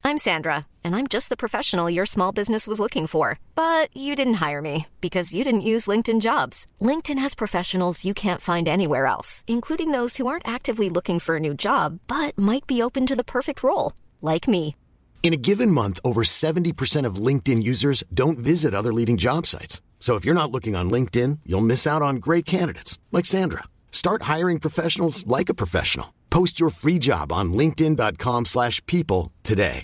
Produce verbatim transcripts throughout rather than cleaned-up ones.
I'm Sandra, and I'm just the professional your small business was looking for. But you didn't hire me because you didn't use LinkedIn Jobs. LinkedIn has professionals you can't find anywhere else, including those who aren't actively looking for a new job, but might be open to the perfect role, like me. In a given month, over seventy percent of LinkedIn users don't visit other leading job sites. So if you're not looking on LinkedIn, you'll miss out on great candidates like Sandra. Start hiring professionals like a professional. Post your free job on linkedin.com slash people today.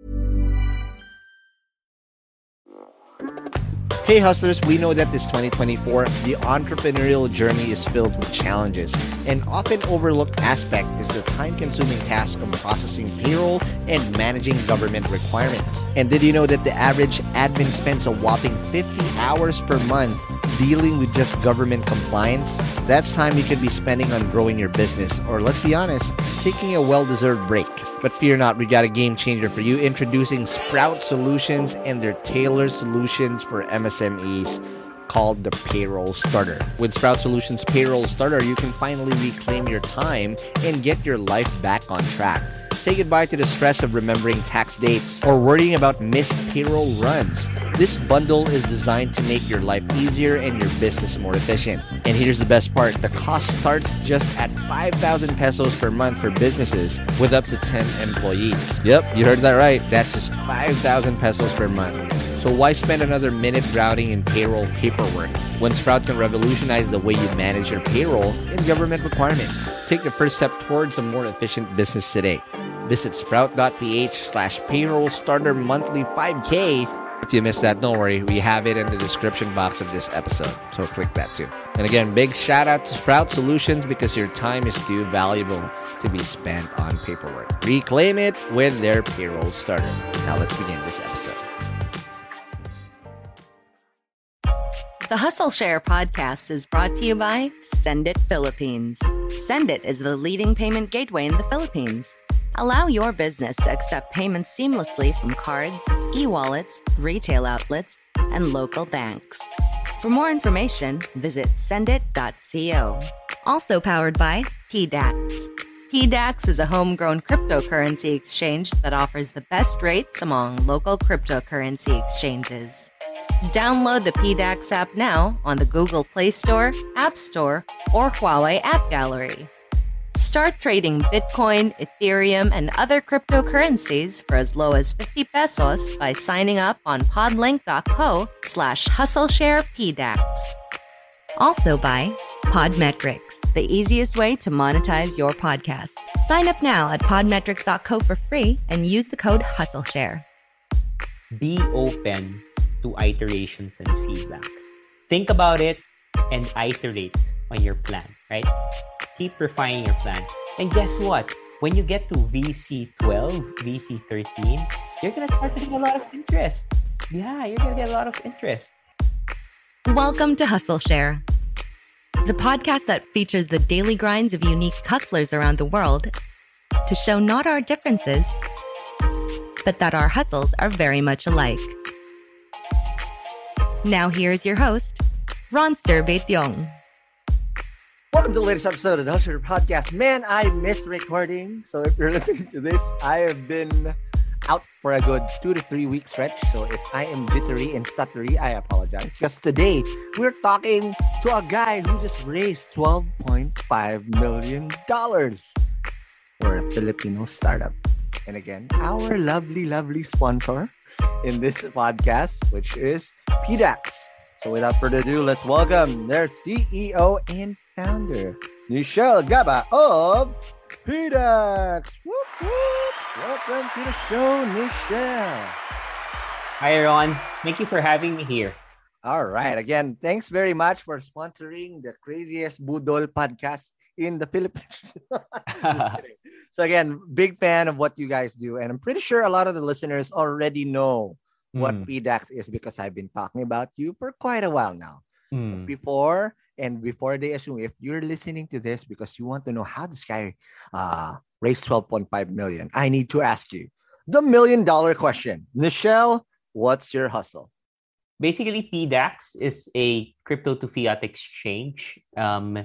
Hey hustlers, we know that this twenty twenty-four, the entrepreneurial journey is filled with challenges. An often overlooked aspect is the time-consuming task of processing payroll and managing government requirements. And did you know that the average admin spends a whopping fifty hours per month dealing with just government compliance? That's time you could be spending on growing your business, or let's be honest, taking a well-deserved break. But fear not, we got a game changer for you, introducing Sprout Solutions and their tailored solutions for M S M Es called the Payroll Starter. With Sprout Solutions Payroll Starter, you can finally reclaim your time and get your life back on track. Say goodbye to the stress of remembering tax dates or worrying about missed payroll runs. This bundle is designed to make your life easier and your business more efficient. And here's the best part. The cost starts just at five thousand pesos per month for businesses with up to ten employees. Yep, you heard that right. That's just five thousand pesos per month. So why spend another minute drowning in payroll paperwork when Sprout can revolutionize the way you manage your payroll and government requirements? Take the first step towards a more efficient business today. Visit sprout.ph slash payroll starter monthly 5K. If you missed that, don't worry. We have it in the description box of this episode. So click that too. And again, big shout out to Sprout Solutions because your time is too valuable to be spent on paperwork. Reclaim it with their payroll starter. Now let's begin this episode. The Hustle Share podcast is brought to you by Send It Philippines. Send It is the leading payment gateway in the Philippines. Allow your business to accept payments seamlessly from cards, e-wallets, retail outlets, and local banks. For more information, visit send it dot co. Also powered by P DAX. P DAX is a homegrown cryptocurrency exchange that offers the best rates among local cryptocurrency exchanges. Download the P DAX app now on the Google Play Store, App Store, or Huawei App Gallery. Start trading Bitcoin, Ethereum, and other cryptocurrencies for as low as fifty pesos by signing up on podlink.co slash hustlesharepdax. Also by Podmetrics, the easiest way to monetize your podcast. Sign up now at podmetrics dot co for free and use the code HustleShare. Be open to iterations and feedback. Think about it and iterate on your plan, right? Keep refining your plan. And guess what? When you get to V C twelve, V C thirteen, you're going to start to get a lot of interest. Yeah, you're going to get a lot of interest. Welcome to Hustle Share, the podcast that features the daily grinds of unique hustlers around the world to show not our differences, but that our hustles are very much alike. Now here's your host, Ronster Baetiong. Welcome to the latest episode of the Hustler Podcast. Man, I miss recording. So if you're listening to this, I have been out for a good two to three week stretch. So if I am jittery and stuttery, I apologize. Because today, we're talking to a guy who just raised twelve point five million dollars for a Filipino startup. And again, our lovely, lovely sponsor in this podcast, which is P DAX. So without further ado, let's welcome their C E O and founder, Nichelle Gaba of P DAX. Whoop, whoop. Welcome to the show, Nichelle. Hi, Ron. Thank you for having me here. All right. Again, thanks very much for sponsoring the craziest Budol podcast in the Philippines. Just kidding. So again, big fan of what you guys do. And I'm pretty sure a lot of the listeners already know what mm. P DAX is because I've been talking about you for quite a while now. Mm. Before and before they assume, if you're listening to this because you want to know how this guy uh, raised twelve point five million, I need to ask you the million dollar question. Nichelle, what's your hustle? Basically, P DAX is a crypto to fiat exchange. Um,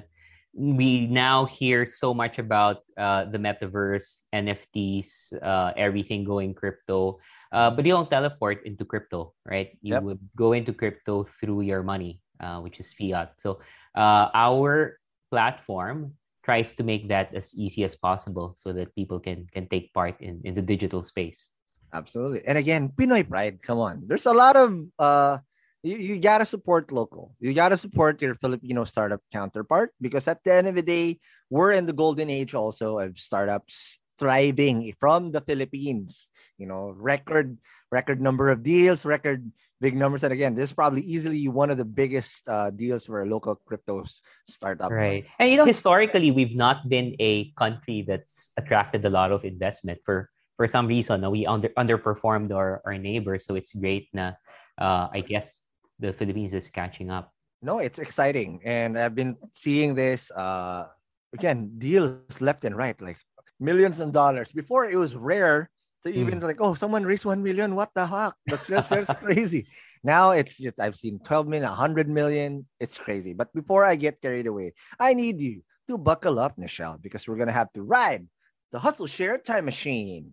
we now hear so much about uh, the metaverse, N F Ts, uh, everything going crypto. Uh, but you don't teleport into crypto, right? You Yep. would go into crypto through your money, uh, which is fiat. So uh, our platform tries to make that as easy as possible so that people can can take part in, in the digital space. Absolutely. And again, Pinoy pride. Come on. There's a lot of uh you, you gotta support local. You gotta support your Filipino startup counterpart because at the end of the day, we're in the golden age also of startups thriving from the Philippines. You know, record record number of deals, record big numbers. And again, this is probably easily one of the biggest uh, deals for a local crypto s- startup. Right. And you know, historically, we've not been a country that's attracted a lot of investment for for some reason. uh, We under underperformed our, our neighbors, so it's great na uh, I guess the Philippines is catching up. No, it's exciting. And I've been seeing this uh again, deals left and right, like millions of dollars. Before it was rare to even Mm. like, oh, someone raised one million. What the heck? That's just, that's crazy. Now it's just I've seen twelve million, a hundred million. It's crazy. But before I get carried away, I need you to buckle up, Michelle, because we're gonna have to ride the Hustle Share Time Machine.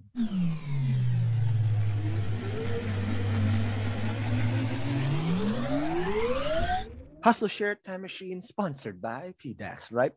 Hustle Share Time Machine sponsored by P DAX, right?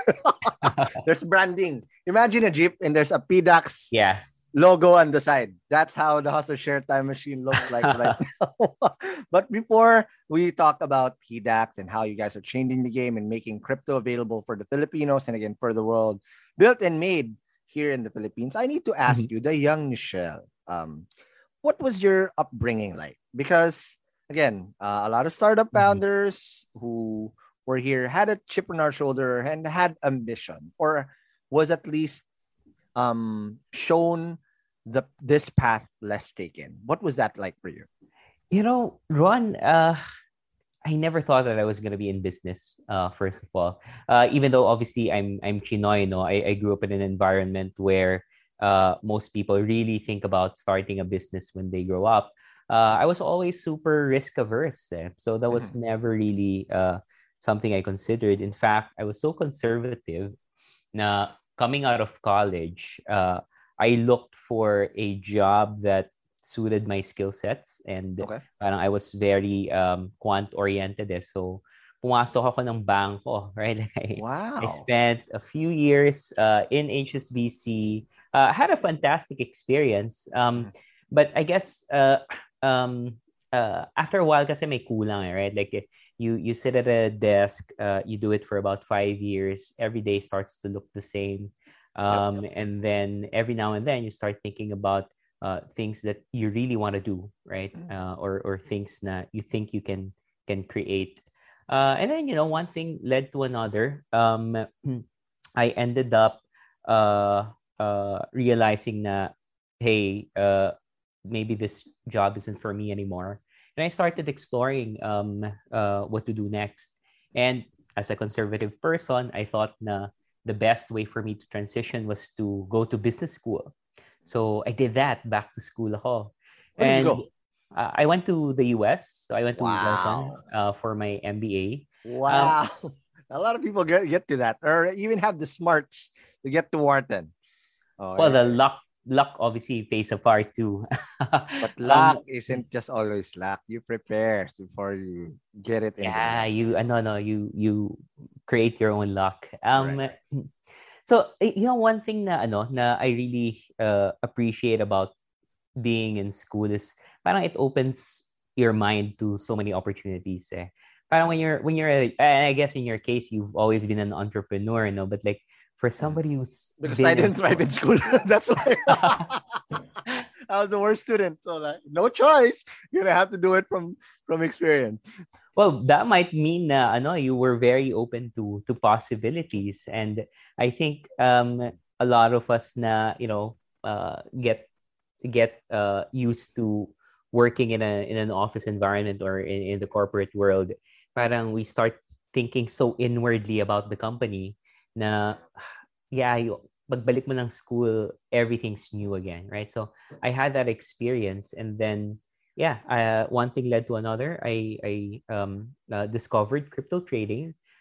There's branding. Imagine a Jeep and there's a P DAX Yeah. logo on the side. That's how the Hustle Share Time Machine looks like right now. But before we talk about P DAX and how you guys are changing the game and making crypto available for the Filipinos and again for the world, built and made here in the Philippines, I need to ask Mhm. you, the young Michelle, um, what was your upbringing like? Because again, uh, a lot of startup Mhm. founders who were here had a chip on our shoulder and had ambition, or was at least um shown the this path less taken. What was that like for you? You know, Ron, uh, I never thought that I was gonna be in business. Uh, first of all, uh, even though obviously I'm I'm Chinoy, you know, I, I grew up in an environment where uh, most people really think about starting a business when they grow up. Uh, I was always super risk averse, eh? So that was Mhm. never really uh, something I considered. In fact, I was so conservative. Na coming out of college, uh, I looked for a job that suited my skill sets and Okay. parang I was very um, quant-oriented eh. So, pumasok ako ng bangko, right? Like I, I Wow. spent a few years uh, in H S B C. Uh, had a fantastic experience. Um, Mhm. but I guess uh, um, uh, after a while kasi may kulang eh, right? Like eh, you you sit at a desk, uh, you do it for about five years. Every day starts to look the same. Yep. Um, and then every now and then you start thinking about uh, things that you really want to do, right? Mm. Uh, or or things that you think you can can create. Uh, and then you know one thing led to another. Um, I ended up uh, uh, realizing that hey, uh, maybe this job isn't for me anymore, and I started exploring um, uh, what to do next. And as a conservative person, I thought na the best way for me to transition was to go to business school. So I did that, back to school ako. Where did you And go? uh, I went to the U S. So I went to Wharton Wow. uh, for my M B A. Um, Wow. A lot of people get, get to that or even have the smarts to get to Wharton. Oh, well, the eh, luck luck obviously plays a part too. but um, luck isn't just always luck. You prepare before you get it in the yeah, life. you uh, no no you you create your own luck. Um, Right. so eh, you know one thing na ano na I really uh, appreciate about being in school is parang it opens your mind to so many opportunities eh. Parang when you're when you're a, I guess in your case you've always been an entrepreneur, no? But like for somebody who's Because I been didn't thrive employed. in school. That's why I was the worst student. So like, no choice. You're gonna have to do it from from experience. Well, that might mean na ano you were very open to to possibilities, and I think um a lot of us na you know uh get get uh used to working in a in an office environment or in, in the corporate world. Parang we start thinking so inwardly about the company na yeah, you, pagbalik mo ng school, everything's new again, right? So I had that experience, and then yeah, uh, one thing led to another. I I um uh, discovered crypto trading.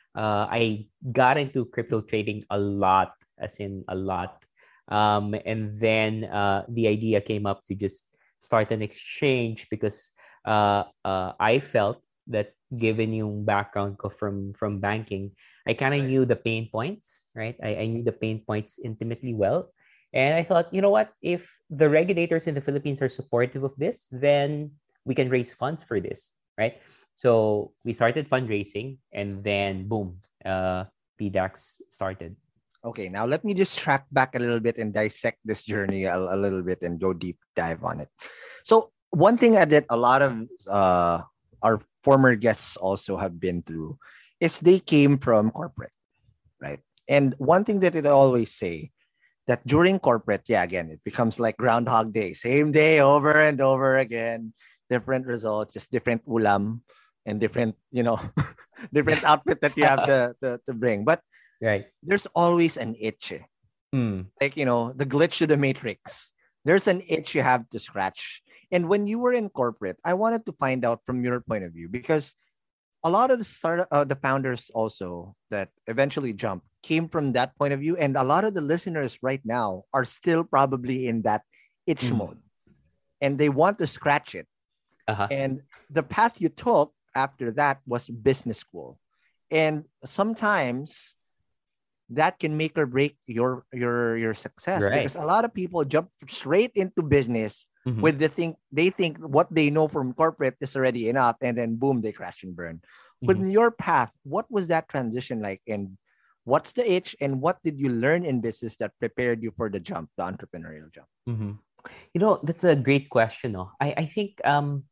uh, I got into crypto trading a lot, as in a lot. Um, and then uh, the idea came up to just start an exchange because uh, uh, I felt that given yung background ko from from banking, I kind of knew the pain points, right? I, I knew the pain points intimately well. And I thought, you know what? If the regulators in the Philippines are supportive of this, then we can raise funds for this, right? So we started fundraising, and then boom, uh, P DAX started. Okay, now let me just track back a little bit and dissect this journey a, a little bit and go deep dive on it. So one thing that a lot of uh, our former guests also have been through is they came from corporate, right? And one thing that they always say that during corporate, yeah, again, it becomes like Groundhog Day, same day over and over again, different results, just different ulam and different, you know, different outfit that you have to, to, to bring. But right, there's always an itch. Eh. mm. Like, you know, the glitch to the matrix. There's an itch you have to scratch. And when you were in corporate, I wanted to find out from your point of view, because a lot of the start, uh, the founders also that eventually jumped came from that point of view. And a lot of the listeners right now are still probably in that itch Mm. mode, and they want to scratch it. Uh-huh. And the path you took after that was business school. And sometimes that can make or break your your your success, Right. because a lot of people jump straight into business Mhm. with the think they think what they know from corporate is already enough, and then boom, they crash and burn. But Mhm. in your path, what was that transition like, and what's the itch, and what did you learn in business that prepared you for the jump, the entrepreneurial jump? Mhm. You know, that's a great question. No, I I think um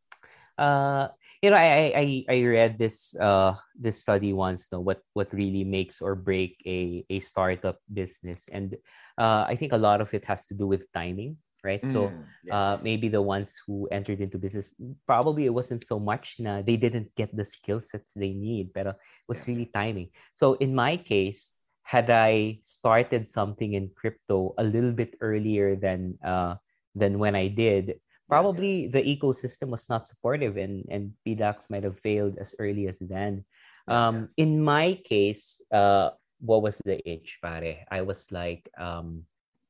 uh you know I I I read this uh this study once. No, what what really makes or break a a startup business, and uh I think a lot of it has to do with timing, right? So Mm, uh yes. maybe the ones who entered into business, probably it wasn't so much na they didn't get the skill sets they need, but it was Yeah. really timing. So in my case, had I started something in crypto a little bit earlier than uh than when I did, Yeah. probably the ecosystem was not supportive, and and P DAX might have failed as early as then. Yeah. Um, in my case, uh, what was the itch, pare? I was like, um,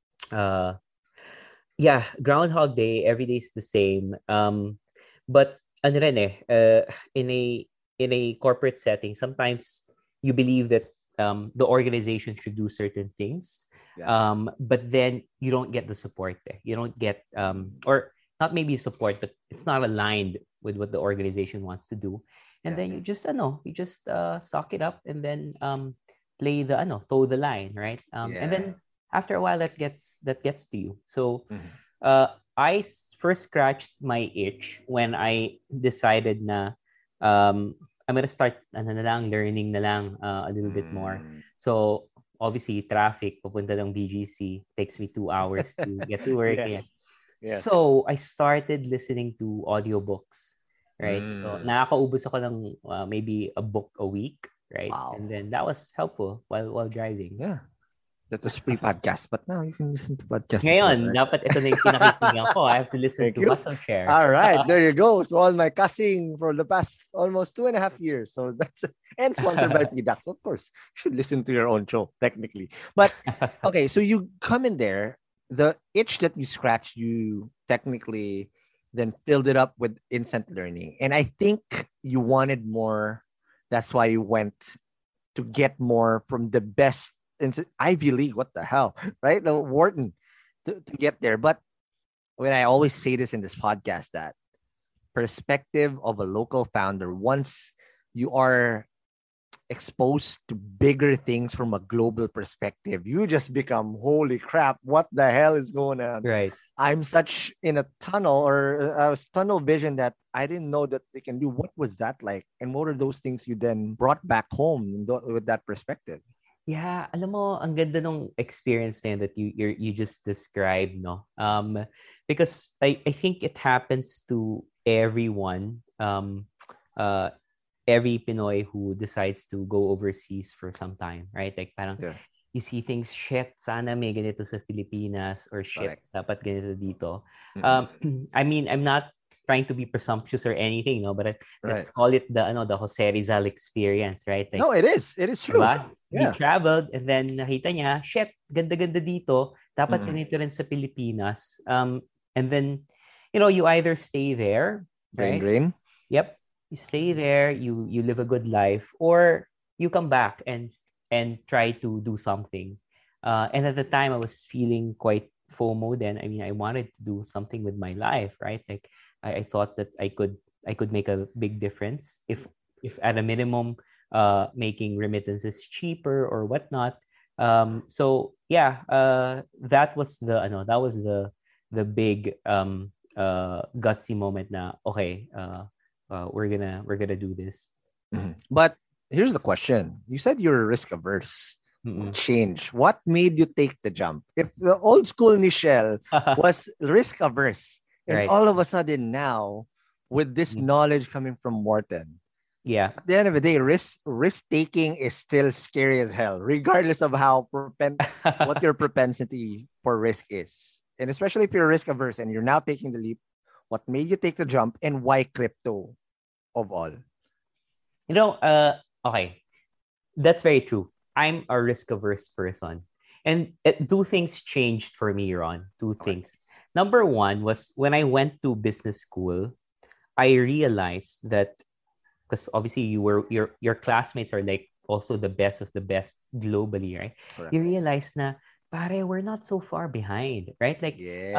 uh, yeah, Groundhog Day. Every day is the same. Um, but ano rin eh, uh, in a in a corporate setting, sometimes you believe that um, the organization should do certain things, Yeah. um, but then you don't get the support there. You don't get um, or not maybe support, but it's not aligned with what the organization wants to do. And Yeah. then you just ano, you just uh, suck it up, and then um, play the ano, toe the line, right? Um, and Yeah. then after a while, that gets that gets to you. So Mhm. uh, I s- first scratched my itch when I decided na um, I'm gonna start ano na lang, learning na lang uh, a little bit more. Mm. So obviously, traffic papunta ng B G C takes me two hours to get to work. Yeah. Yes. Yes. So I started listening to audiobooks, right? So Mm. nakakaubos ako ng uh, maybe a book a week, right? Wow. And then that was helpful while while driving. Yeah. That was pre-podcast, but now you can listen to podcast as well, Ngayon, right? dapat ito na yung pinakikinggan ko. I have to listen Thank to you. Hustle Share. All right, there you go. So all my cussing for the past almost two and a half years. So that's and sponsored by P DAX. Of course, you should listen to your own show, technically. But okay, so you come in there, the itch that you scratched, you technically then filled it up with instant learning. And I think you wanted more. That's why you went to get more from the best in Ivy League. What the hell, right? The Wharton to, to get there. But when I always say this in this podcast, that perspective of a local founder, once you are exposed to bigger things from a global perspective, you just become, holy crap, what the hell is going on? Right. I'm such in a tunnel or a tunnel vision that I didn't know that they can do. What was that like? And what are those things you then brought back home with that perspective? Yeah, alam mo, ang ganda nung experience na yun that you you you just described, no? Um, because I, I think it happens to everyone, um, uh, every Pinoy who decides to go overseas for some time, right? Like parang Yeah. you see things, shit, sana may ganito sa Pilipinas, or shit, Correct. dapat ganito dito. Mm-mm. Um, I mean, I'm not trying to be presumptuous or anything, no, but uh, let's Right. call it the ano the Jose Rizal experience, right? Like, No, it is. It is true. diba? Yeah. He traveled and then nakita niya, shit, ganda-ganda dito. Dapat Mm. ganito rin sa Pilipinas. Um, and then, you know, you either stay there, Brain right? drain. Yep. You stay there, you you live a good life, or you come back and and try to do something. Uh, and at the time, I was feeling quite FOMO then. I mean, I wanted to do something with my life, right? Like I, I thought that I could I could make a big difference if if at a minimum, uh, making remittances cheaper or whatnot. Um, so yeah, uh, that was the ano, that was the the big um uh gutsy moment na okay, uh, uh we're gonna we're gonna do this. Mhm. But here's the question. You said you're risk averse. Mm-mm. Change. What made you take the jump? If the old school Michelle was risk averse, and Right. all of a sudden now, with this Mm. knowledge coming from Morten, Yeah. at the end of the day, risk risk taking is still scary as hell, regardless of how propen- what your propensity for risk is. And especially if you're risk averse and you're now taking the leap, what made you take the jump and why crypto of all? You know, uh, okay, that's very true. I'm a risk averse person, and it, two things changed for me, Ron. Two Okay. things. Number one was when I went to business school, I realized that because obviously you were your your classmates are like also the best of the best globally, right? Correct. You realize na, pare, we're not so far behind, right? Like, Yes.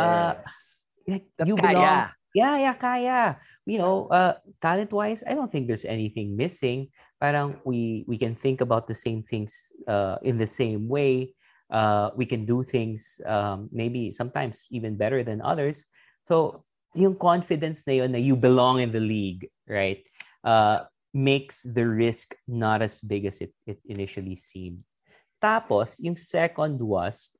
like That you kaya. belong. Yeah, yeah, kaya. You know, uh, talent-wise, I don't think there's anything missing. Parang we we can think about the same things uh, in the same way. Uh, we can do things um, maybe sometimes even better than others. So yung confidence na yun na you belong in the league, right? Uh, makes the risk not as big as it, it initially seemed. Tapos, yung second was,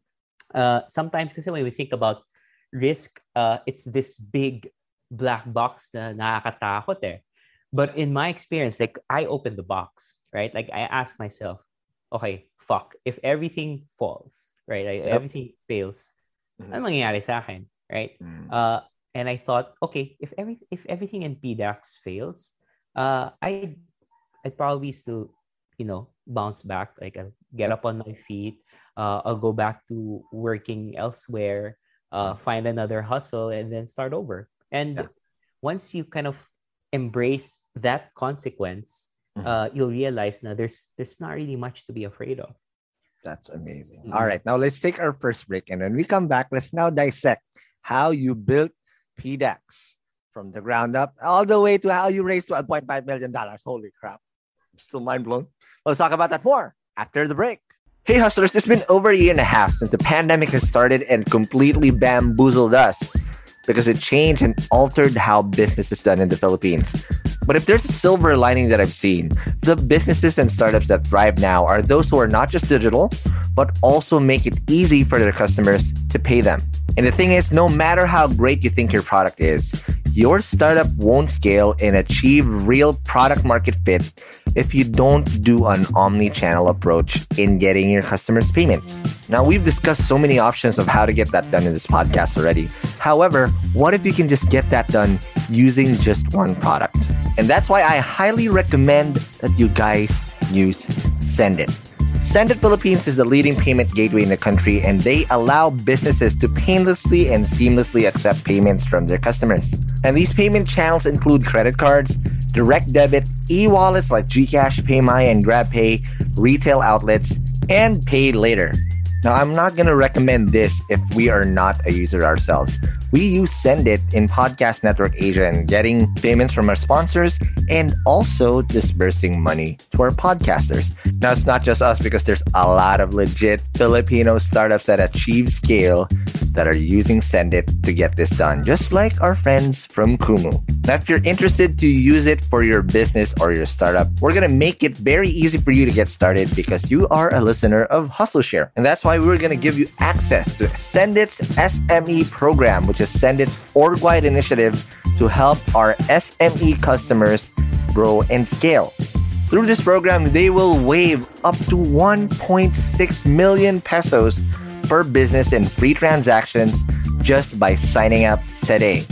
uh, sometimes kasi when we think about risk, uh, it's this big black box na nakakatakot eh. But in my experience, like I opened the box, right? Like I ask myself, okay, fuck, if everything falls, right? Like, Yep. everything fails, Mhm. ano mangyayari sa akin, right? Mm. Uh, and I thought, okay, if every if everything in P DAX fails, uh, I I'd probably still, you know, bounce back. Like I'll get up on my feet. Uh, I'll go back to working elsewhere, uh, find another hustle, and then start over. And Yeah. once you kind of embrace that consequence, Mhm. uh, you'll realize now there's there's not really much to be afraid of. That's amazing. Mhm. All right, now let's take our first break. And when we come back, let's now dissect how you built P DAX from the ground up all the way to how you raised twelve point five million dollars. Holy crap. I'm still mind blown. Let's talk about that more after the break. Hey, hustlers, it's been over a year and a half since the pandemic has started and completely bamboozled us because it changed and altered how business is done in the Philippines. But if there's a silver lining that I've seen, the businesses and startups that thrive now are those who are not just digital, but also make it easy for their customers to pay them. And the thing is, no matter how great you think your product is, your startup won't scale and achieve real product market fit if you don't do an omni-channel approach in getting your customers' payments. Now, we've discussed so many options of how to get that done in this podcast already. However, what if you can just get that done using just one product? And that's why I highly recommend that you guys use SendIt. SendIt Philippines is the leading payment gateway in the country, and they allow businesses to painlessly and seamlessly accept payments from their customers. And these payment channels include credit cards, direct debit, e-wallets like GCash, PayMaya, and GrabPay, retail outlets, and pay later. Now, I'm not going to recommend this if we are not a user ourselves. We use SendIt in Podcast Network Asia and getting payments from our sponsors and also disbursing money to our podcasters. Now, it's not just us because there's a lot of legit Filipino startups that achieve scale that are using SendIt to get this done, just like our friends from Kumu. Now, if you're interested to use it for your business or your startup, we're going to make it very easy for you to get started because you are a listener of HustleShare. And that's why we're going to give you access to SendIt's S M E program, which is SendIt's org-wide initiative to help our S M E customers grow and scale. Through this program, they will waive up to one point six million pesos per business in free transactions just by signing up today.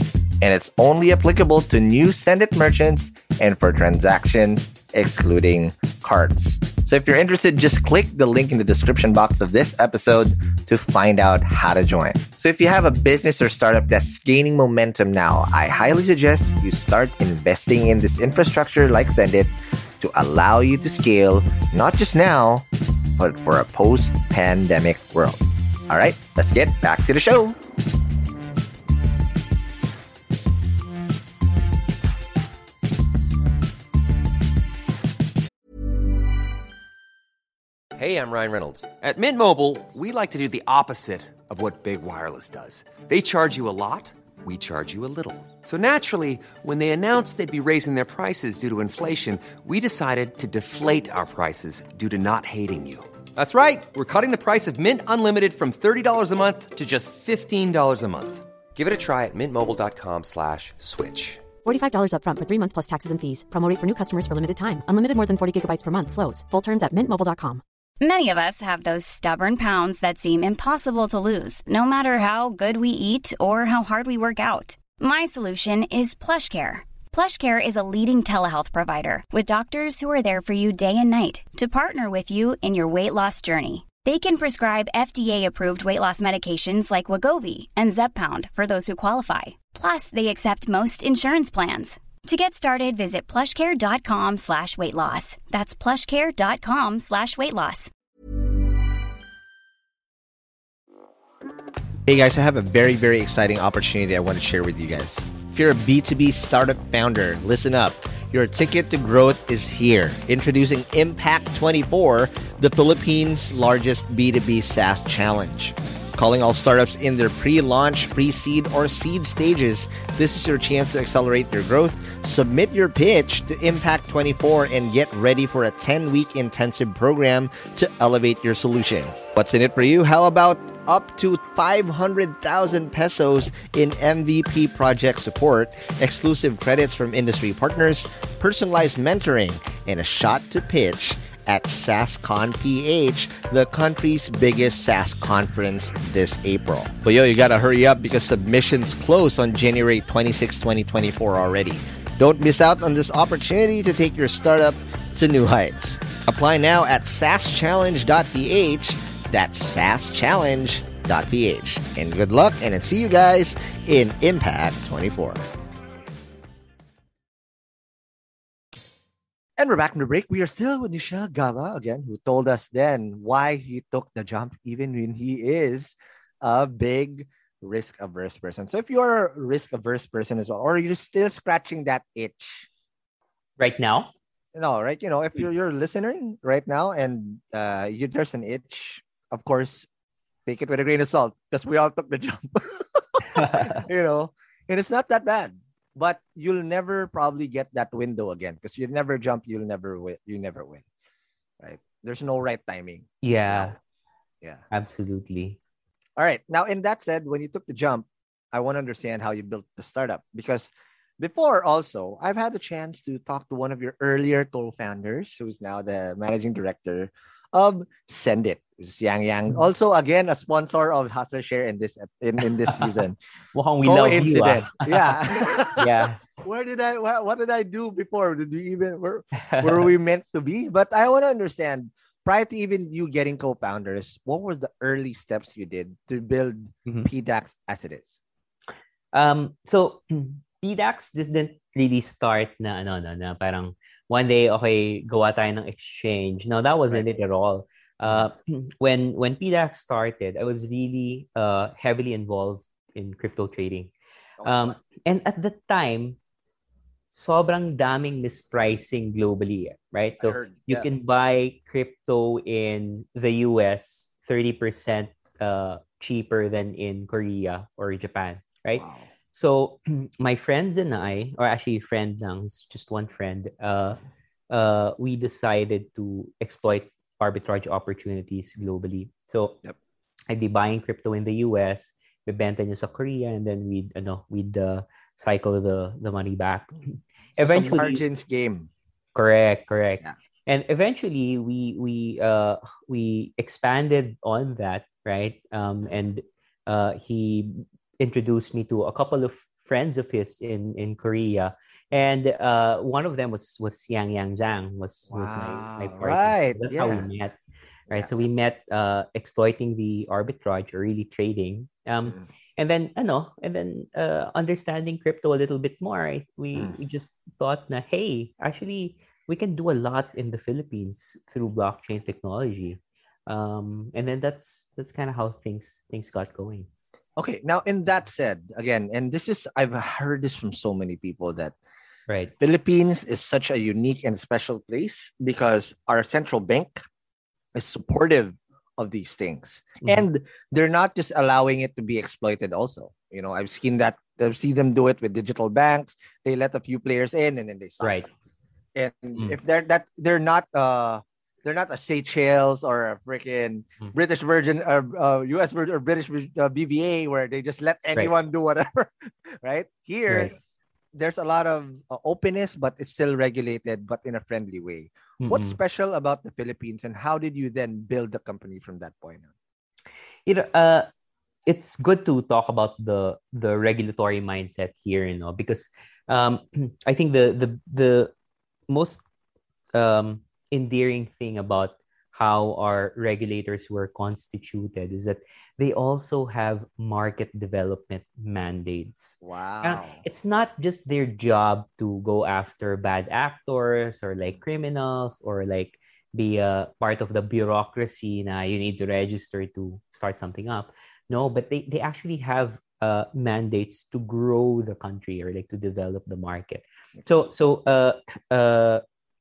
and it's only applicable to new Send It merchants and for transactions excluding cards. So if you're interested, just click the link in the description box of this episode to find out how to join. So if you have a business or startup that's gaining momentum now, I highly suggest you start investing in this infrastructure like Send It to allow you to scale, not just now, but for a post-pandemic world. All right, let's get back to the show. Hey, I'm Ryan Reynolds. At Mint Mobile, we like to do the opposite of what Big Wireless does. They charge you a lot, we charge you a little. So naturally, when they announced they'd be raising their prices due to inflation, we decided to deflate our prices due to not hating you. That's right. We're cutting the price of Mint Unlimited from thirty dollars a month to just fifteen dollars a month. Give it a try at mintmobile.com slash switch. forty-five dollars up front for three months plus taxes and fees. Promo rate for new customers for limited time. Unlimited more than forty gigabytes per month. Slows full terms at mint mobile dot com. Many of us have those stubborn pounds that seem impossible to lose, no matter how good we eat or how hard we work out. My solution is PlushCare. PlushCare is a leading telehealth provider with doctors who are there for you day and night to partner with you in your weight loss journey. They can prescribe F D A-approved weight loss medications like Wegovy and Zepbound for those who qualify. Plus, they accept most insurance plans. To get started, visit plushcare.com slash weight loss. That's plushcare.com slash weight loss. Hey guys, I have a very, very exciting opportunity I want to share with you guys. If you're a B two B startup founder, listen up. Your ticket to growth is here. Introducing Impact twenty-four, the Philippines' largest B two B SaaS challenge. Calling all startups in their pre-launch, pre-seed, or seed stages, this is your chance to accelerate your growth. Submit your pitch to Impact twenty-four and get ready for a ten-week intensive program to elevate your solution. What's in it for you? How about up to five hundred thousand pesos in M V P project support, exclusive credits from industry partners, personalized mentoring, and a shot to pitch at SaaSCon P H, the country's biggest SaaS conference this April. But yo, you gotta hurry up because submissions close on January twenty-sixth, twenty twenty-four already. Don't miss out on this opportunity to take your startup to new heights. Apply now at saas challenge dot p h. That's saas challenge dot p h. And good luck, and I'll see you guys in Impact twenty-four. And we're back from the break. We are still with Nichelle Gaba again, who told us then why he took the jump, even when he is a big risk-averse person. So if you're a risk-averse person as well, or you're still scratching that itch Right now? no, right? You know, if you're you're listening right now and uh, you, there's an itch, of course, take it with a grain of salt because we all took the jump. You know, and it's not that bad. But you'll never probably get that window again because you never jump, you'll never win. You never win, right? There's no right timing. Yeah. So, yeah. Absolutely. All right. Now, in that said, when you took the jump, I want to understand how you built the startup because before also, I've had the chance to talk to one of your earlier co-founders, who's now the managing director of Send It, which is Yang Yang. Also, again, a sponsor of Hustle Share in this in, in this season. Mukhang we love you, ah. Yeah. Yeah. Where did I what, what did I do before? Did we even where were we meant to be? But I want to understand, prior to even you getting co-founders, what were the early steps you did to build Mhm. P DAX as it is? Um, so P DAX didn't really start na ano na, na parang one day okay gawa tayo ng exchange. No, that wasn't it at all. Uh, when when P DAX started, I was really uh heavily involved in crypto trading. Um, and at the time, sobrang daming mispricing globally, right? I So heard, you yeah. can buy crypto in the U S thirty percent uh cheaper than in Korea or Japan, right? Wow. So my friends and I, or actually friend lang, it's just one friend, uh, uh, we decided to exploit arbitrage opportunities globally. So Yep. I'd be buying crypto in the U S, bebenta niya sa Korea, and then we'd ano, we'd uh, cycle the the money back. Eventually, Eventually, margins game. correct, correct. Yeah. And eventually we we uh we expanded on that, right? Um and uh he introduced me to a couple of friends of his in in Korea, and uh, one of them was was Yang Yang Zhang was was my my Wow. partner. Right. That's how we Yeah. met, right? Yeah. So we met uh, exploiting the arbitrage or really trading. Um, Mm. and then ano, and then uh, understanding crypto a little bit more. I, we Mm. we just thought na hey, actually we can do a lot in the Philippines through blockchain technology. Um, and then that's that's kind of how things things got going. Okay. Now, in that said, again, and this is, I've heard this from so many people that Right. Philippines is such a unique and special place because our central bank is supportive of these things. Mhm. And they're not just allowing it to be exploited also. You know, I've seen that, I've seen them do it with digital banks. They let a few players in and then they stop. Right. And Mm. if they're that they're not uh they're not a Seychelles or a freaking Mm. British Virgin or uh, U S Virgin or British uh, B V A where they just let anyone do whatever, right? Here, Right. there's a lot of uh, openness, but it's still regulated, but in a friendly way. What's Mm-mm. special about the Philippines, and how did you then build the company from that point on? You know, uh, it's good to talk about the the regulatory mindset here, you know, because um, I think the the the most um, endearing thing about how our regulators were constituted is that they also have market development mandates. Uh, Wow. it's not just their job to go after bad actors or like criminals or like be a part of the bureaucracy na you need to register to start something up. No, but they, they actually have uh, mandates to grow the country or like to develop the market. So so uh, uh,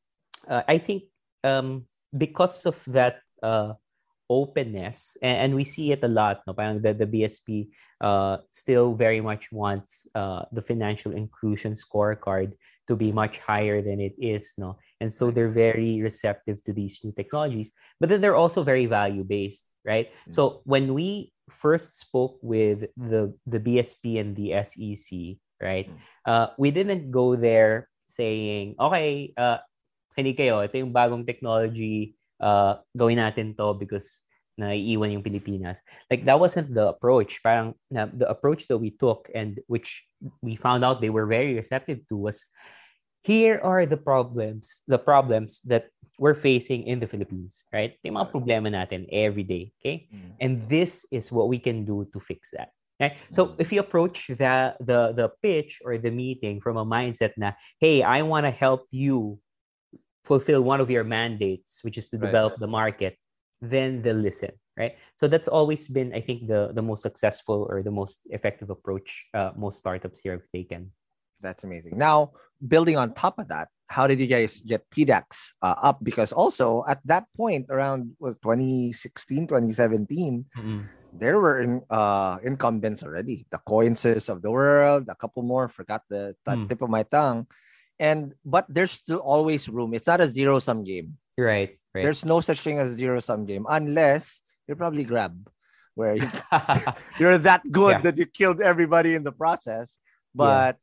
uh, I think um, because of that uh, openness, and, and we see it a lot, no? Parang the, the B S P uh, still very much wants uh, the financial inclusion scorecard to be much higher than it is, no? And so they're very receptive to these new technologies, but then they're also very value based, right? Mm. So when we first spoke with the the B S P and the S E C, right, Mm. uh, we didn't go there saying, okay, uh, kinig kayo, ito yung bagong technology, uh, gawin natin to because naiiwan yung Pilipinas. Like, that wasn't the approach. Parang, na, the approach that we took and which we found out they were very receptive to was, here are the problems, the problems that we're facing in the Philippines, right? Yung mga problema natin every day, okay? Mm. And this is what we can do to fix that. Okay? So if you approach the, the, the pitch or the meeting from a mindset na, hey, I want to help you fulfill one of your mandates, which is to Right. develop the market, then they'll listen, right? So that's always been, I think, the, the most successful or the most effective approach uh, most startups here have taken. That's amazing. Now, building on top of that, how did you guys get P DAX uh, up? Because also at that point, around what, twenty sixteen, twenty seventeen, Mm-mm. there were in, uh, incumbents already. The Coinses of the world, a couple more, forgot the t- Mm. tip of my tongue. And but there's still always room. It's not a zero sum game. Right, right. There's no such thing as zero sum game unless you're probably Grab, where you, you're that good Yeah. that you killed everybody in the process. But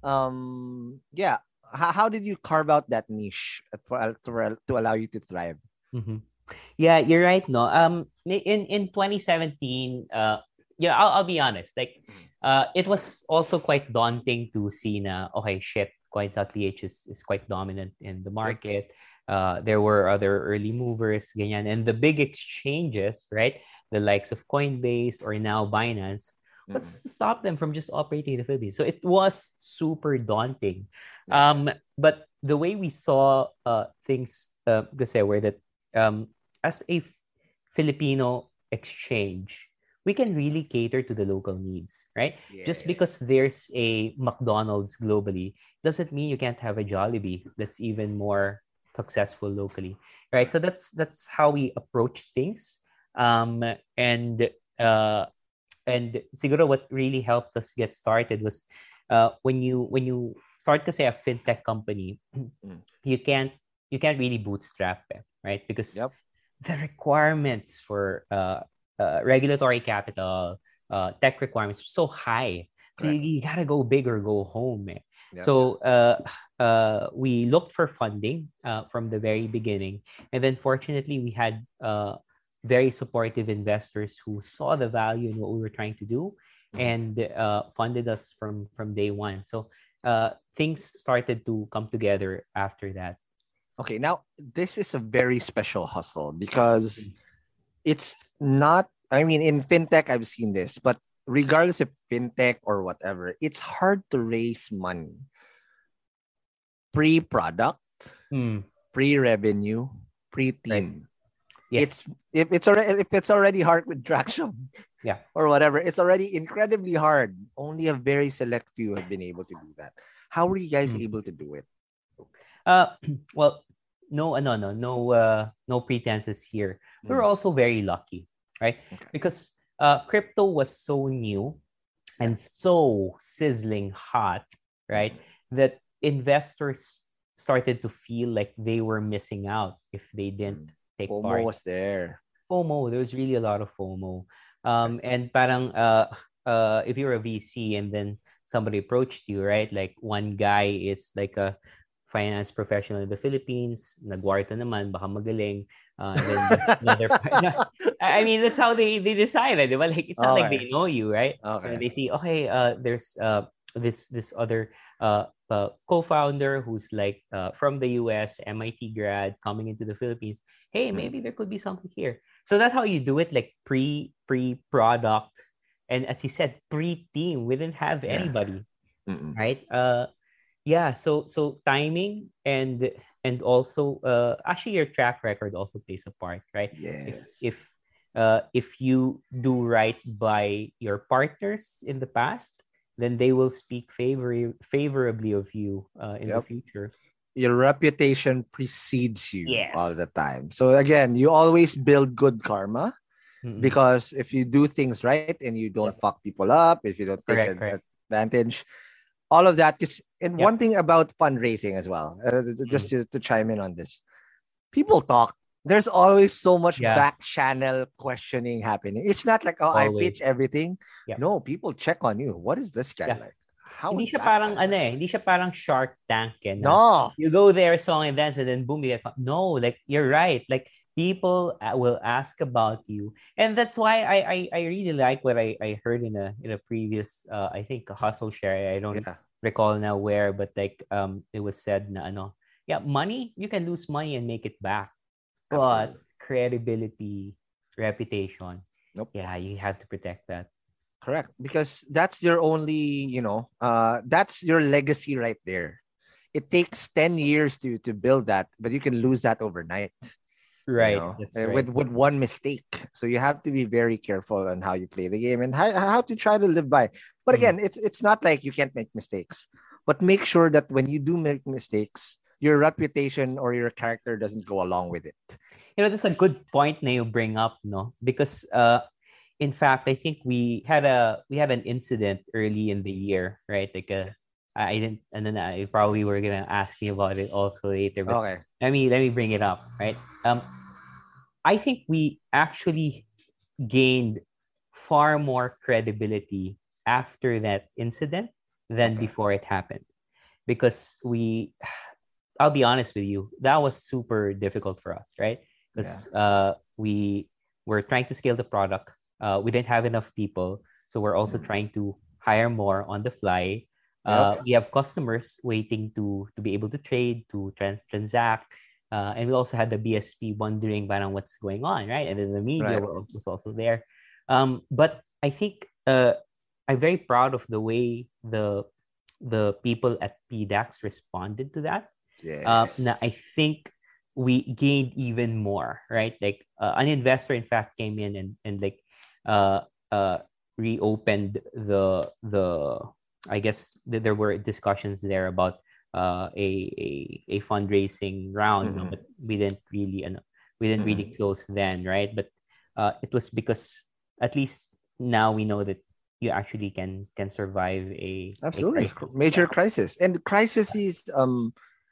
um, yeah, how, how did you carve out that niche for, to, to allow you to thrive? Mm-hmm. Yeah, you're right. No, um, in in twenty seventeen, uh, yeah, I'll I'll be honest. Like, uh, it was also quite daunting to see na okay, shit, Coins.ph is is quite dominant in the market. Uh, there were other early movers, ganyan, and the big exchanges, right? The likes of Coinbase or now Binance. What's to stop them from just operating in the Philippines? So it was super daunting. Um, but the way we saw uh, things, uh, kasi were that um, as a F- Filipino exchange, we can really cater to the local needs, right? Just Yes. because there's a McDonald's globally doesn't mean you can't have a Jollibee that's even more successful locally, right? So that's that's how we approach things. Um, and uh, and siguro what really helped us get started was uh, when you when you start kasi a fintech company, you can't you can't really bootstrap it, right? Because Yep. the requirements for uh, uh, regulatory capital, uh, tech requirements are so high. So you, Correct. you gotta go big or go home. Eh. Yep. So uh, uh, we looked for funding uh, from the very beginning, and then fortunately we had uh, very supportive investors who saw the value in what we were trying to do, and uh, funded us from from day one. So uh, things started to come together after that. Okay, now this is a very special hustle because it's not, I mean, in fintech, I've seen this, but regardless of fintech or whatever, it's hard to raise money pre-product, Mm, pre-revenue, pre-team. yes. It's if it's already if it's already hard with traction, Yeah. or whatever, it's already incredibly hard. Only a very select few have been able to do that. How were you guys Mm. able to do it? Uh, well, no, uh, no, no, no, uh, no pretenses here. We were Mm. also very lucky, right? Okay. Because uh, crypto was so new and so sizzling hot, right? That investors started to feel like they were missing out if they didn't take FOMO part. was there. FOMO. There was really a lot of FOMO. Um, and parang uh, uh, if you're a V C and then somebody approached you, right? Like one guy is like a finance professional in the Philippines, nagwarta naman, baka magaling. Uh, and then another, I mean, that's how they they decided. Diba? Like it's not like Okay. they know you, right? Okay. And they see, okay, uh, there's uh this this other uh, uh co-founder who's like uh from the U S, M I T grad, coming into the Philippines. Hey, maybe there could be something here. So that's how you do it, like pre pre product, and as you said, pre team. We didn't have Yeah. anybody, Mm-mm. right? Uh, yeah. So so timing and and also uh actually your track record also plays a part, right? Yes. If if uh if you do right by your partners in the past, then they will speak favor favorably of you uh, in the Yep. future. Your reputation precedes you Yes. all the time. So again, you always build good karma Mm-mm. because if you do things right and you don't Yep. fuck people up, if you don't take Correct, ad- correct. advantage, all of that. Just and Yep. one thing about fundraising as well, uh, th- th- just to, to chime in on this, people talk. There's always so much Yeah. back channel questioning happening. It's not like, oh, I Always. pitch everything. Yep. No, people check on you. What is this guy Yeah. like? How Hindi is siya that parang guy ano like? eh, hindi siya parang Shark Tank eh, na No. you go there, song and dance, and then boom, you get fun. No, like you're right. Like people uh, will ask about you, and that's why I I, I really like what I, I heard in a in a previous uh, I think a hustle share. I don't Yeah. recall now where, but like um it was said na ano, yeah, money you can lose money and make it back, but Absolutely. credibility, reputation, Nope. yeah, you have to protect that. Correct. Because that's your only, you know, uh, that's your legacy right there. It takes ten years to to build that, but you can lose that overnight. Right, You know, that's uh, right. with with one mistake. So you have to be very careful on how you play the game and how, how to try to live by. But Mm. again, it's it's not like you can't make mistakes, but make sure that when you do make mistakes, your reputation or your character doesn't go along with it. You know, that's a good point na you bring up, no? Because uh in fact, I think we had a we had an incident early in the year, right? Like a I I didn't, and then I probably were gonna ask you about it also later. But Okay. let me let me bring it up, right? Um, I think we actually gained far more credibility after that incident than Okay. before it happened, because we, I'll be honest with you, that was super difficult for us, right? Because uh, we were trying to scale the product. Uh, we didn't have enough people, so we're also Mm. trying to hire more on the fly. Yep. Uh, we have customers waiting to to be able to trade, to trans- transact, uh, and we also had the B S P wondering parang what's going on, right? And then the media Right. were, was also there. Um, but I think uh, I'm very proud of the way the the people at P DAX responded to that. Uh, Yes. na I think we gained even more, right? Like uh, an investor, in fact, came in and and like uh uh reopened the the I guess th- there were discussions there about uh a a, a fundraising round, no, Mhm. but we didn't really ano, we didn't really close then, right? But uh it was because at least now we know that you actually can can survive a, a Absolutely. crisis. Major Yeah. crisis. And crisis is um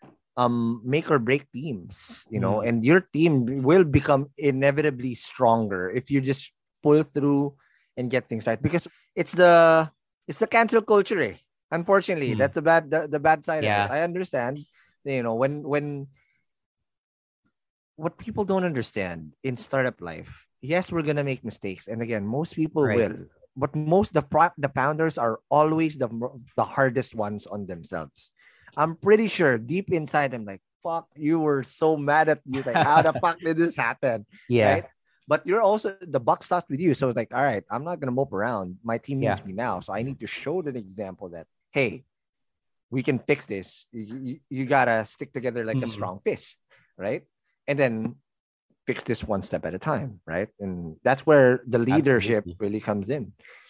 um make or break teams, you know, Mm. and your team will become inevitably stronger if you just pull through and get things right. Because it's the it's the cancel culture, eh? Unfortunately. Mm. That's the bad the, the bad side Yeah. of it. I understand, you know, when when what people don't understand in startup life, yes, we're gonna make mistakes. And again, most people Right. will. but most the pro- the founders are always the the hardest ones on themselves. I'm pretty sure deep inside them, like, fuck, you were so mad at you. Like, how the fuck did this happen? Yeah. Right? But you're also, the buck stops with you. So it's like, all right, I'm not gonna mope around. My team needs Yeah. me now. So I need to show the example that, hey, we can fix this. You, you, you gotta stick together like a Mm. strong fist, right? And then fix this one step at a time, right? And that's where the leadership Absolutely. really comes in.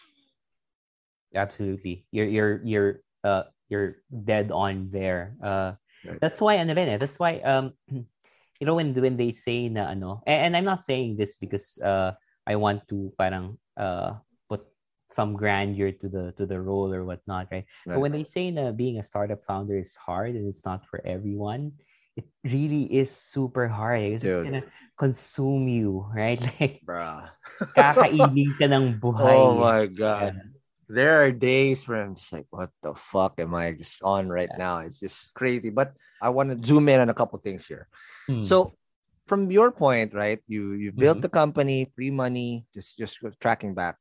Absolutely. You're you're you're uh you're dead on there. Uh Right. that's why ano rin eh, that's why um you know when when they say na ano, and, and I'm not saying this because uh I want to parang uh put some grandeur to the to the role or whatnot, right? But Right. when they say na being a startup founder is hard and it's not for everyone, it really is super hard. It's just Dude. gonna consume you, right? Like Bruh. kakainin ka ng buhay. Oh my God. Yeah. There are days where I'm just like, what the fuck am I just on right Yeah. now? It's just crazy. But I want to zoom in on a couple things here. Hmm. So from your point, right? You you built Mhm. the company, pre-money, just just tracking back.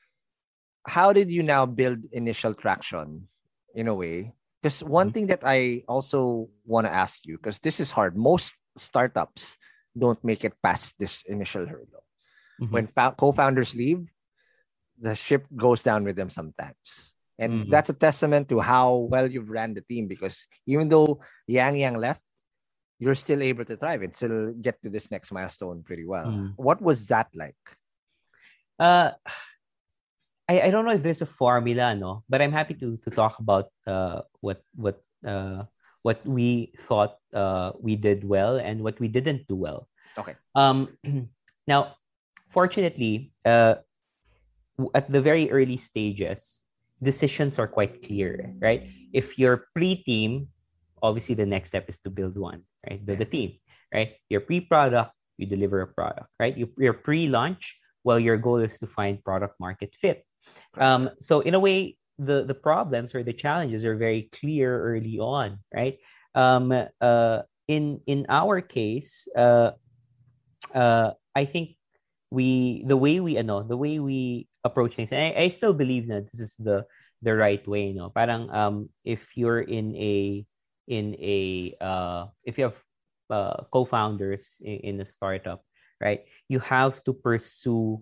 How did you now build initial traction in a way? Because one Mhm. thing that I also want to ask you, because this is hard. Most startups don't make it past this initial hurdle. Mhm. When fou- co-founders leave, the ship goes down with them sometimes. And Mhm. that's a testament to how well you've ran the team, because even though Yang Yang left, you're still able to thrive and still get to this next milestone pretty well. Mm. What was that like? Uh, I, I don't know if there's a formula, no, but I'm happy to to talk about uh what what uh what we thought uh we did well and what we didn't do well. Okay. Um, now, fortunately, uh, w- at the very early stages, decisions are quite clear, right? If you're pre-team, obviously the next step is to build one, right? Build a team, right? You're pre-product, you deliver a product, right? You, you're pre-launch, well, your goal is to find product market fit. Um, so in a way, the the problems or the challenges are very clear early on, right? Um, uh, in in our case, uh, uh, I think we the way we ano the way we approach things, and I, I still believe that this is the the right way, no. Parang um if you're in a in a uh if you have uh co-founders in, in a startup, right? You have to pursue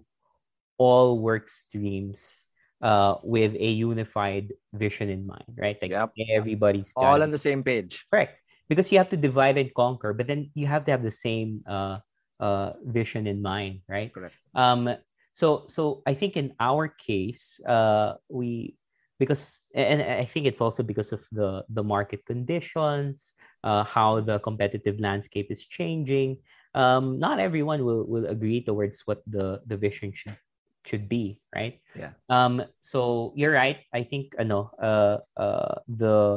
all work streams uh with a unified vision in mind, right? Like Yep. everybody's All got on the same page. correct, because you have to divide and conquer, but then you have to have the same uh uh vision in mind, right? Correct. um so so I think in our case, uh we because and I think it's also because of the the market conditions, uh how the competitive landscape is changing. Um not everyone will will agree towards what the the vision should should be, right? Yeah. Um so you're right. I think ano uh uh the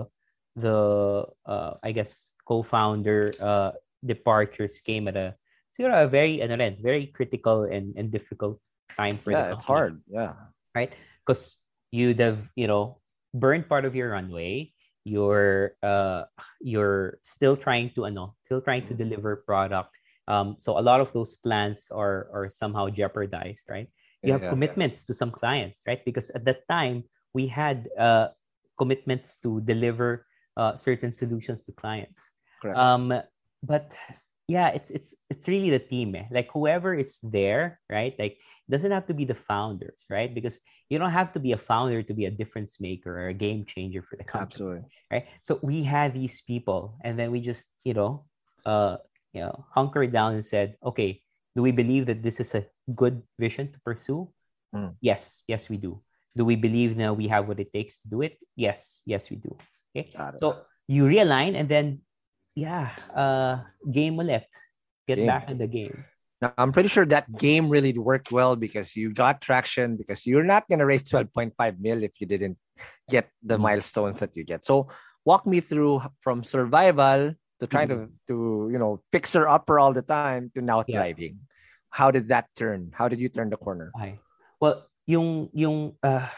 the uh I guess co-founder uh departures came at a siguro a very ano rin, very critical and, and difficult time for the Yeah, it's company, hard. Yeah. right? Because you'd have, you know, burned part of your runway. You're uh you're still trying to ano, still trying to deliver product. Um so a lot of those plans are are somehow jeopardized, right? You have Yeah. commitments to some clients, right? Because at that time we had uh commitments to deliver uh certain solutions to clients. Correct. Um but yeah, it's it's it's really the team, eh? Like whoever is there, right? Like it doesn't have to be the founders, right? Because you don't have to be a founder to be a difference maker or a game changer for the company, Absolutely. right? So we had these people, and then we just, you know, uh, you know, hunkered down and said, okay, do we believe that this is a good vision to pursue? Mm. Yes, yes, we do. Do we believe now we have what it takes to do it? Yes, yes, we do. Okay, Got it. so you realign, and then yeah, uh, game ulit. Get Game. back in the game. Now, I'm pretty sure that game really worked well because you got traction, because you're not going to raise twelve point five mil if you didn't get the Mm. milestones that you get. So walk me through from survival to trying to, to, you know, fixer upper all the time to now Yeah. thriving. How did that turn? How did you turn the corner? Okay. Well, yung yung uh,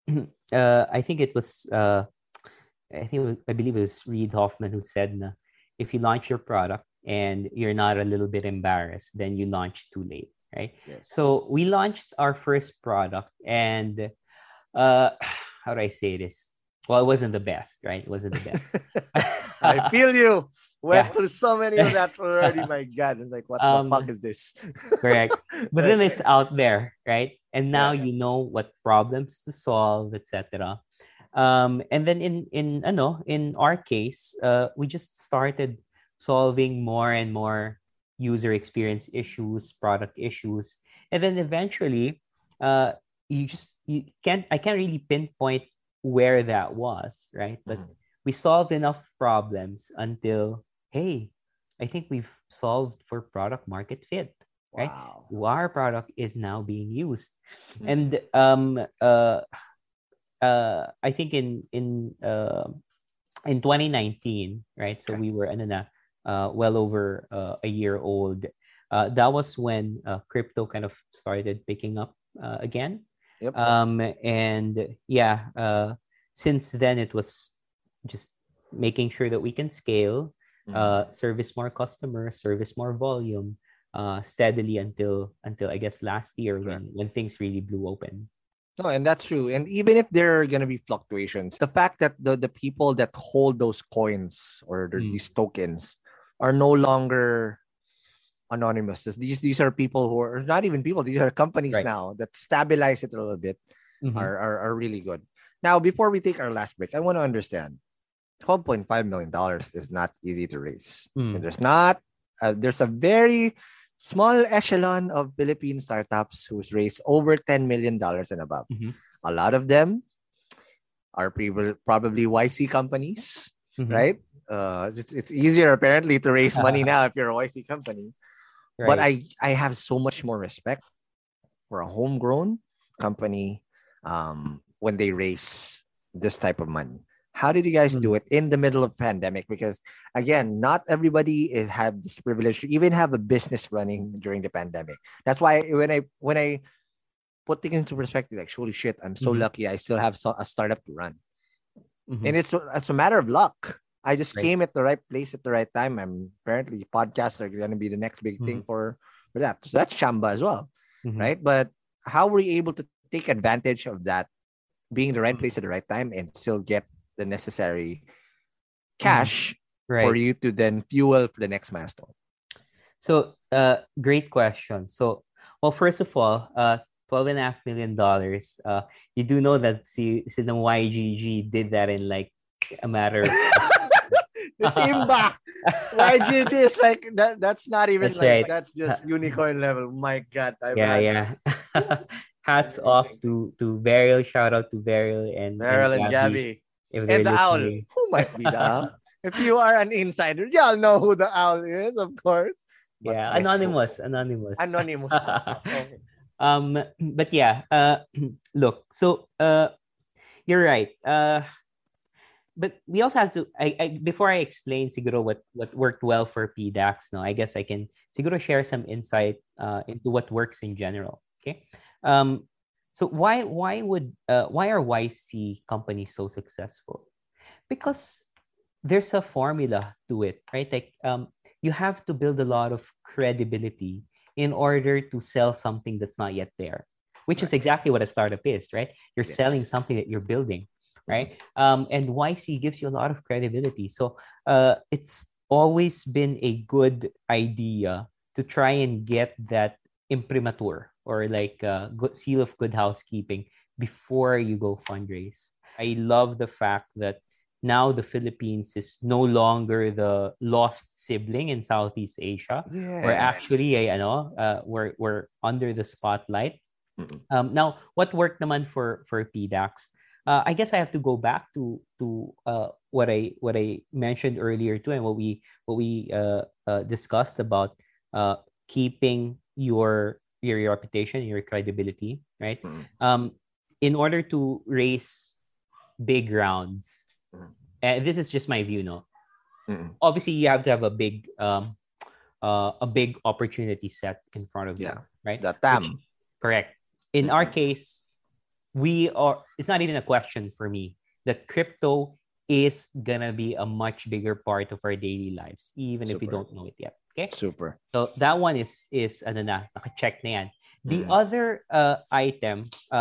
uh I think it was uh I think it was, I believe it was Reid Hoffman who said na if you launch your product and you're not a little bit embarrassed, then you launch too late, right? Yes. So we launched our first product, and uh, how do I say this? Well, it wasn't the best, right? It wasn't the best. I feel you. Went Yeah. through so many of that already. My God. I'm like, what Um, the fuck is this? Correct. But then it's Okay. out there, right? And now Yeah. you know what problems to solve, et cetera. Um, and then in in ano, in our case, uh, we just started solving more and more user experience issues, product issues, and then eventually, uh, you just you can't I can't really pinpoint where that was, right? But Mhm. we solved enough problems until, hey, I think we've solved for product market fit, right? Wow. Our product is now being used, Mhm. and um uh uh I think in in uh, in twenty nineteen, right? So Okay. we were ano na, uh well over uh, a year old. Uh, that was when uh, crypto kind of started picking up uh, again. Yep. Um, and yeah, uh, since then it was just making sure that we can scale, uh, Mhm. service more customers, service more volume, uh, steadily until until I guess last year Correct. when when things really blew open. No, and that's true. And even if there are going to be fluctuations, the fact that the, the people that hold those coins or the- Mm. these tokens are no longer anonymous. These these are people who are not even people. These are companies Right. now that stabilize it a little bit. Mhm. Are, are are really good. Now, before we take our last break, I want to understand twelve point five million dollars is not easy to raise. Mm. And there's not uh, there's a very small echelon of Philippine startups who's raised over ten million dollars and above. Mhm. A lot of them are pre- probably Y C companies, Mhm. right? Uh, it's, it's easier apparently to raise money now if you're a Y C company. But Right. I, I have so much more respect for a homegrown company um, when they raise this type of money. How did you guys do Mm. it in the middle of pandemic? Because again, not everybody is have this privilege to even have a business running during the pandemic. That's why when I when I put things into perspective, like holy shit, I'm so Mhm. lucky I still have so, a startup to run. Mhm. And it's it's a matter of luck. I just Right. came at the right place at the right time. I'm apparently podcasts are going to be the next big thing Mhm. for, for that. So that's Shamba as well, Mhm. right? But how were you able to take advantage of that, being in the right place at the right time, and still get the necessary cash for Right. you to then fuel for the next milestone? So, uh, great question. So, well, first of all, uh, twelve and a half million dollars. Uh, you do know that si, si ng Y G G did that in like a matter of It's Imba. Y G G is like that. That's not even That's like right. that's just unicorn level. My God, I've Yeah, had yeah. Hats off to to Beryl. Shout out to Beryl and Meryl and Gabby Gabby if they're and the owl. listening. Who might be the owl? If you are an insider, y'all know who the owl is, of course. But Yeah, guess who? anonymous, anonymous. Anonymous. Okay. um, but yeah. Uh, look. So, uh, you're right. Uh, but we also have to. I, I before I explain siguro what what worked well for P DAX. No, I guess I can siguro share some insight uh into what works in general. Okay. Um. So why why would uh why are Y C companies so successful? Because there's a formula to it, right? Like um, you have to build a lot of credibility in order to sell something that's not yet there, which is Right. exactly what a startup is, right? You're selling Yes. something that you're building, right? Um, and Y C gives you a lot of credibility. So uh, it's always been a good idea to try and get that imprimatur or like uh, good seal of good housekeeping before you go fundraise. I love the fact that now the Philippines is no longer the lost sibling in Southeast Asia. We're Yes. actually, eh, ano, uh, we're, we're under the spotlight. Mm-mm. Um, now, what worked naman for, for P DAX? Uh, I guess I have to go back to to uh, what I what I mentioned earlier too, and what we what we uh, uh, discussed about uh, keeping your your reputation, your credibility, right? Mm-mm. Um, in order to raise big rounds, Mm. and this is just my view, no. Mm-mm. Obviously, you have to have a big um, uh, a big opportunity set in front of you, Yeah. right? The Which- T A M. correct. In our Mhm. case, we are. It's not even a question for me that crypto is gonna be a much bigger part of our daily lives, even if we Super. don't know it yet. Okay. Super. So that one is is ano na, naka-check na yan. The Mhm. other uh, item uh,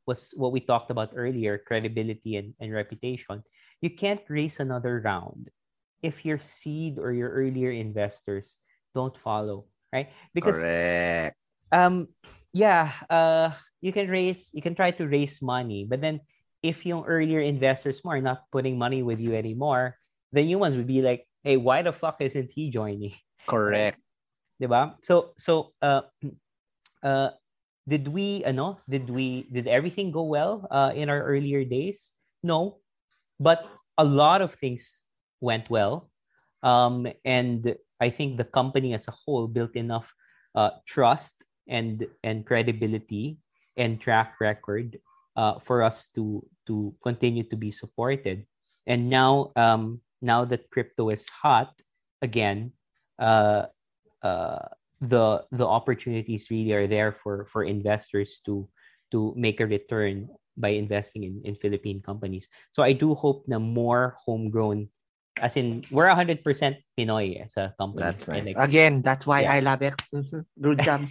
was what we talked about earlier, credibility and, and reputation. You can't raise another round if your seed or your earlier investors don't follow, right? Because Correct. um yeah, uh you can raise you can try to raise money, but then if yung earlier investors more are not putting money with you anymore, the new ones would be like, hey, why the fuck isn't he joining? Correct. Diba? So so uh uh did we ano did we did everything go well uh in our earlier days? No, but a lot of things went well, um and I think the company as a whole built enough uh trust and and credibility and track record uh for us to to continue to be supported. And now um now that crypto is hot again, uh uh the the opportunities really are there for for investors to to make a return by investing in in Philippine companies. So I do hope na more homegrown, as in we're one hundred percent Pinoy as a company. That's nice. Like, Again, that's why yeah. I love it. Mm-hmm. Good job.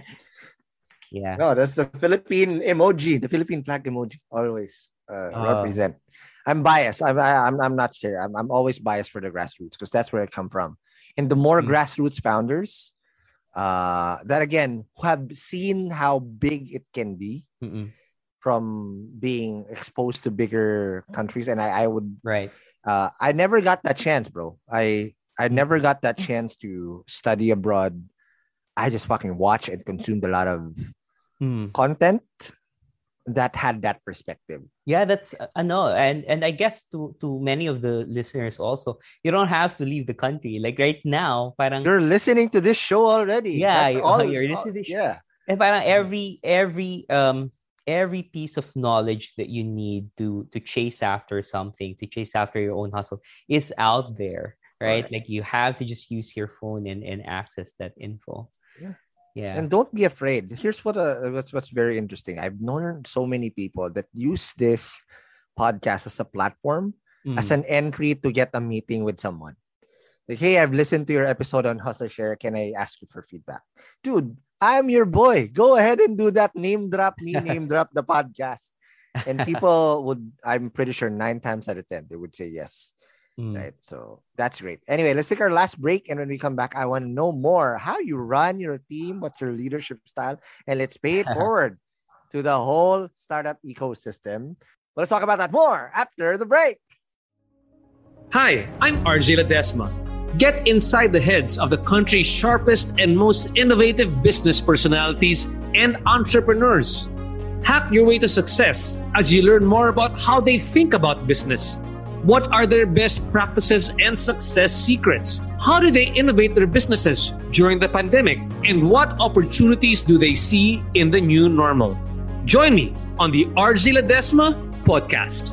Yeah. No, that's the Philippine emoji, the Philippine flag emoji. Always uh, Oh. represent. I'm biased. I'm I'm I'm not sure. I'm I'm always biased for the grassroots because that's where I come from. And the more Mm. grassroots founders, uh, that again who have seen how big it can be Mm-mm. from being exposed to bigger countries, and I I would Right. uh I never got that chance, bro. I I never got that chance to study abroad. I just fucking watched and consumed a lot of Mm. content that had that perspective. Yeah, that's uh, ano, and and I guess to to many of the listeners also, you don't have to leave the country. Like right now, parang You're listening to this show already. Yeah, That's you- all. you're all- listening to this yeah. and parang every every um every piece of knowledge that you need to to chase after something, to chase after your own hustle is out there, right? Correct. Like you have to just use your phone and and access that info. Yeah. Yeah. And don't be afraid. Here's what uh, what's what's very interesting. I've known so many people that use this podcast as a platform, as Mm. an entry to get a meeting with someone. Like, hey, I've listened to your episode on Hustle Share. Can I ask you for feedback? Dude, I'm your boy. Go ahead and do that. Name drop me, name drop the podcast. And people would, I'm pretty sure nine times out of ten, they would say yes. Mm. Right. So that's great. Anyway, let's take our last break. And when we come back, I want to know more how you run your team, what's your leadership style, and let's pay it forward to the whole startup ecosystem. Let's talk about that more after the break. Hi, I'm R J Ledesma. Get inside the heads of the country's sharpest and most innovative business personalities and entrepreneurs. Hack your way to success as you learn more about how they think about business. What are their best practices and success secrets? How do they innovate their businesses during the pandemic? And what opportunities do they see in the new normal? Join me on the R J Ledesma podcast.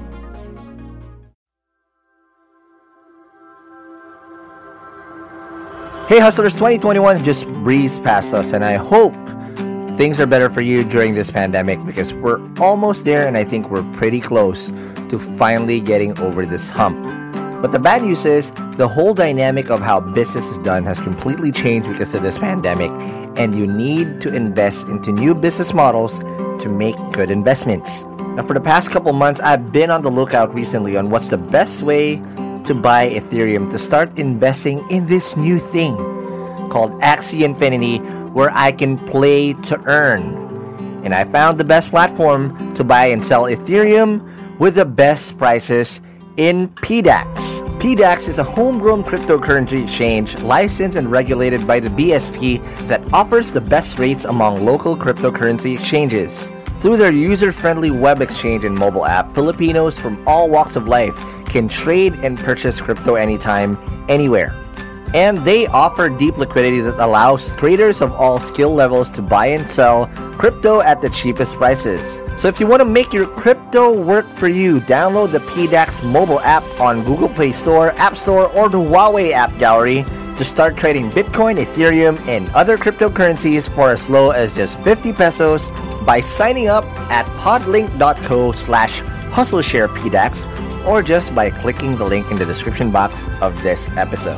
Hey Hustlers, twenty twenty-one just breezed past us, and I hope things are better for you during this pandemic because we're almost there, and I think we're pretty close to finally getting over this hump. But the bad news is the whole dynamic of how business is done has completely changed because of this pandemic, and you need to invest into new business models to make good investments. Now, for the past couple months, I've been on the lookout recently on what's the best way to buy Ethereum to start investing in this new thing called Axie Infinity, where I can play to earn. And I found the best platform to buy and sell Ethereum with the best prices in P DAX. P DAX is a homegrown cryptocurrency exchange licensed and regulated by the B S P that offers the best rates among local cryptocurrency exchanges. Through their user-friendly web exchange and mobile app, Filipinos from all walks of life can trade and purchase crypto anytime, anywhere. And they offer deep liquidity that allows traders of all skill levels to buy and sell crypto at the cheapest prices. So if you want to make your crypto work for you, download the P DAX mobile app on Google Play Store, App Store, or the Huawei App Gallery to start trading Bitcoin, Ethereum, and other cryptocurrencies for as low as just fifty pesos by signing up at podlink.co slash hustlesharepdax or just by clicking the link in the description box of this episode.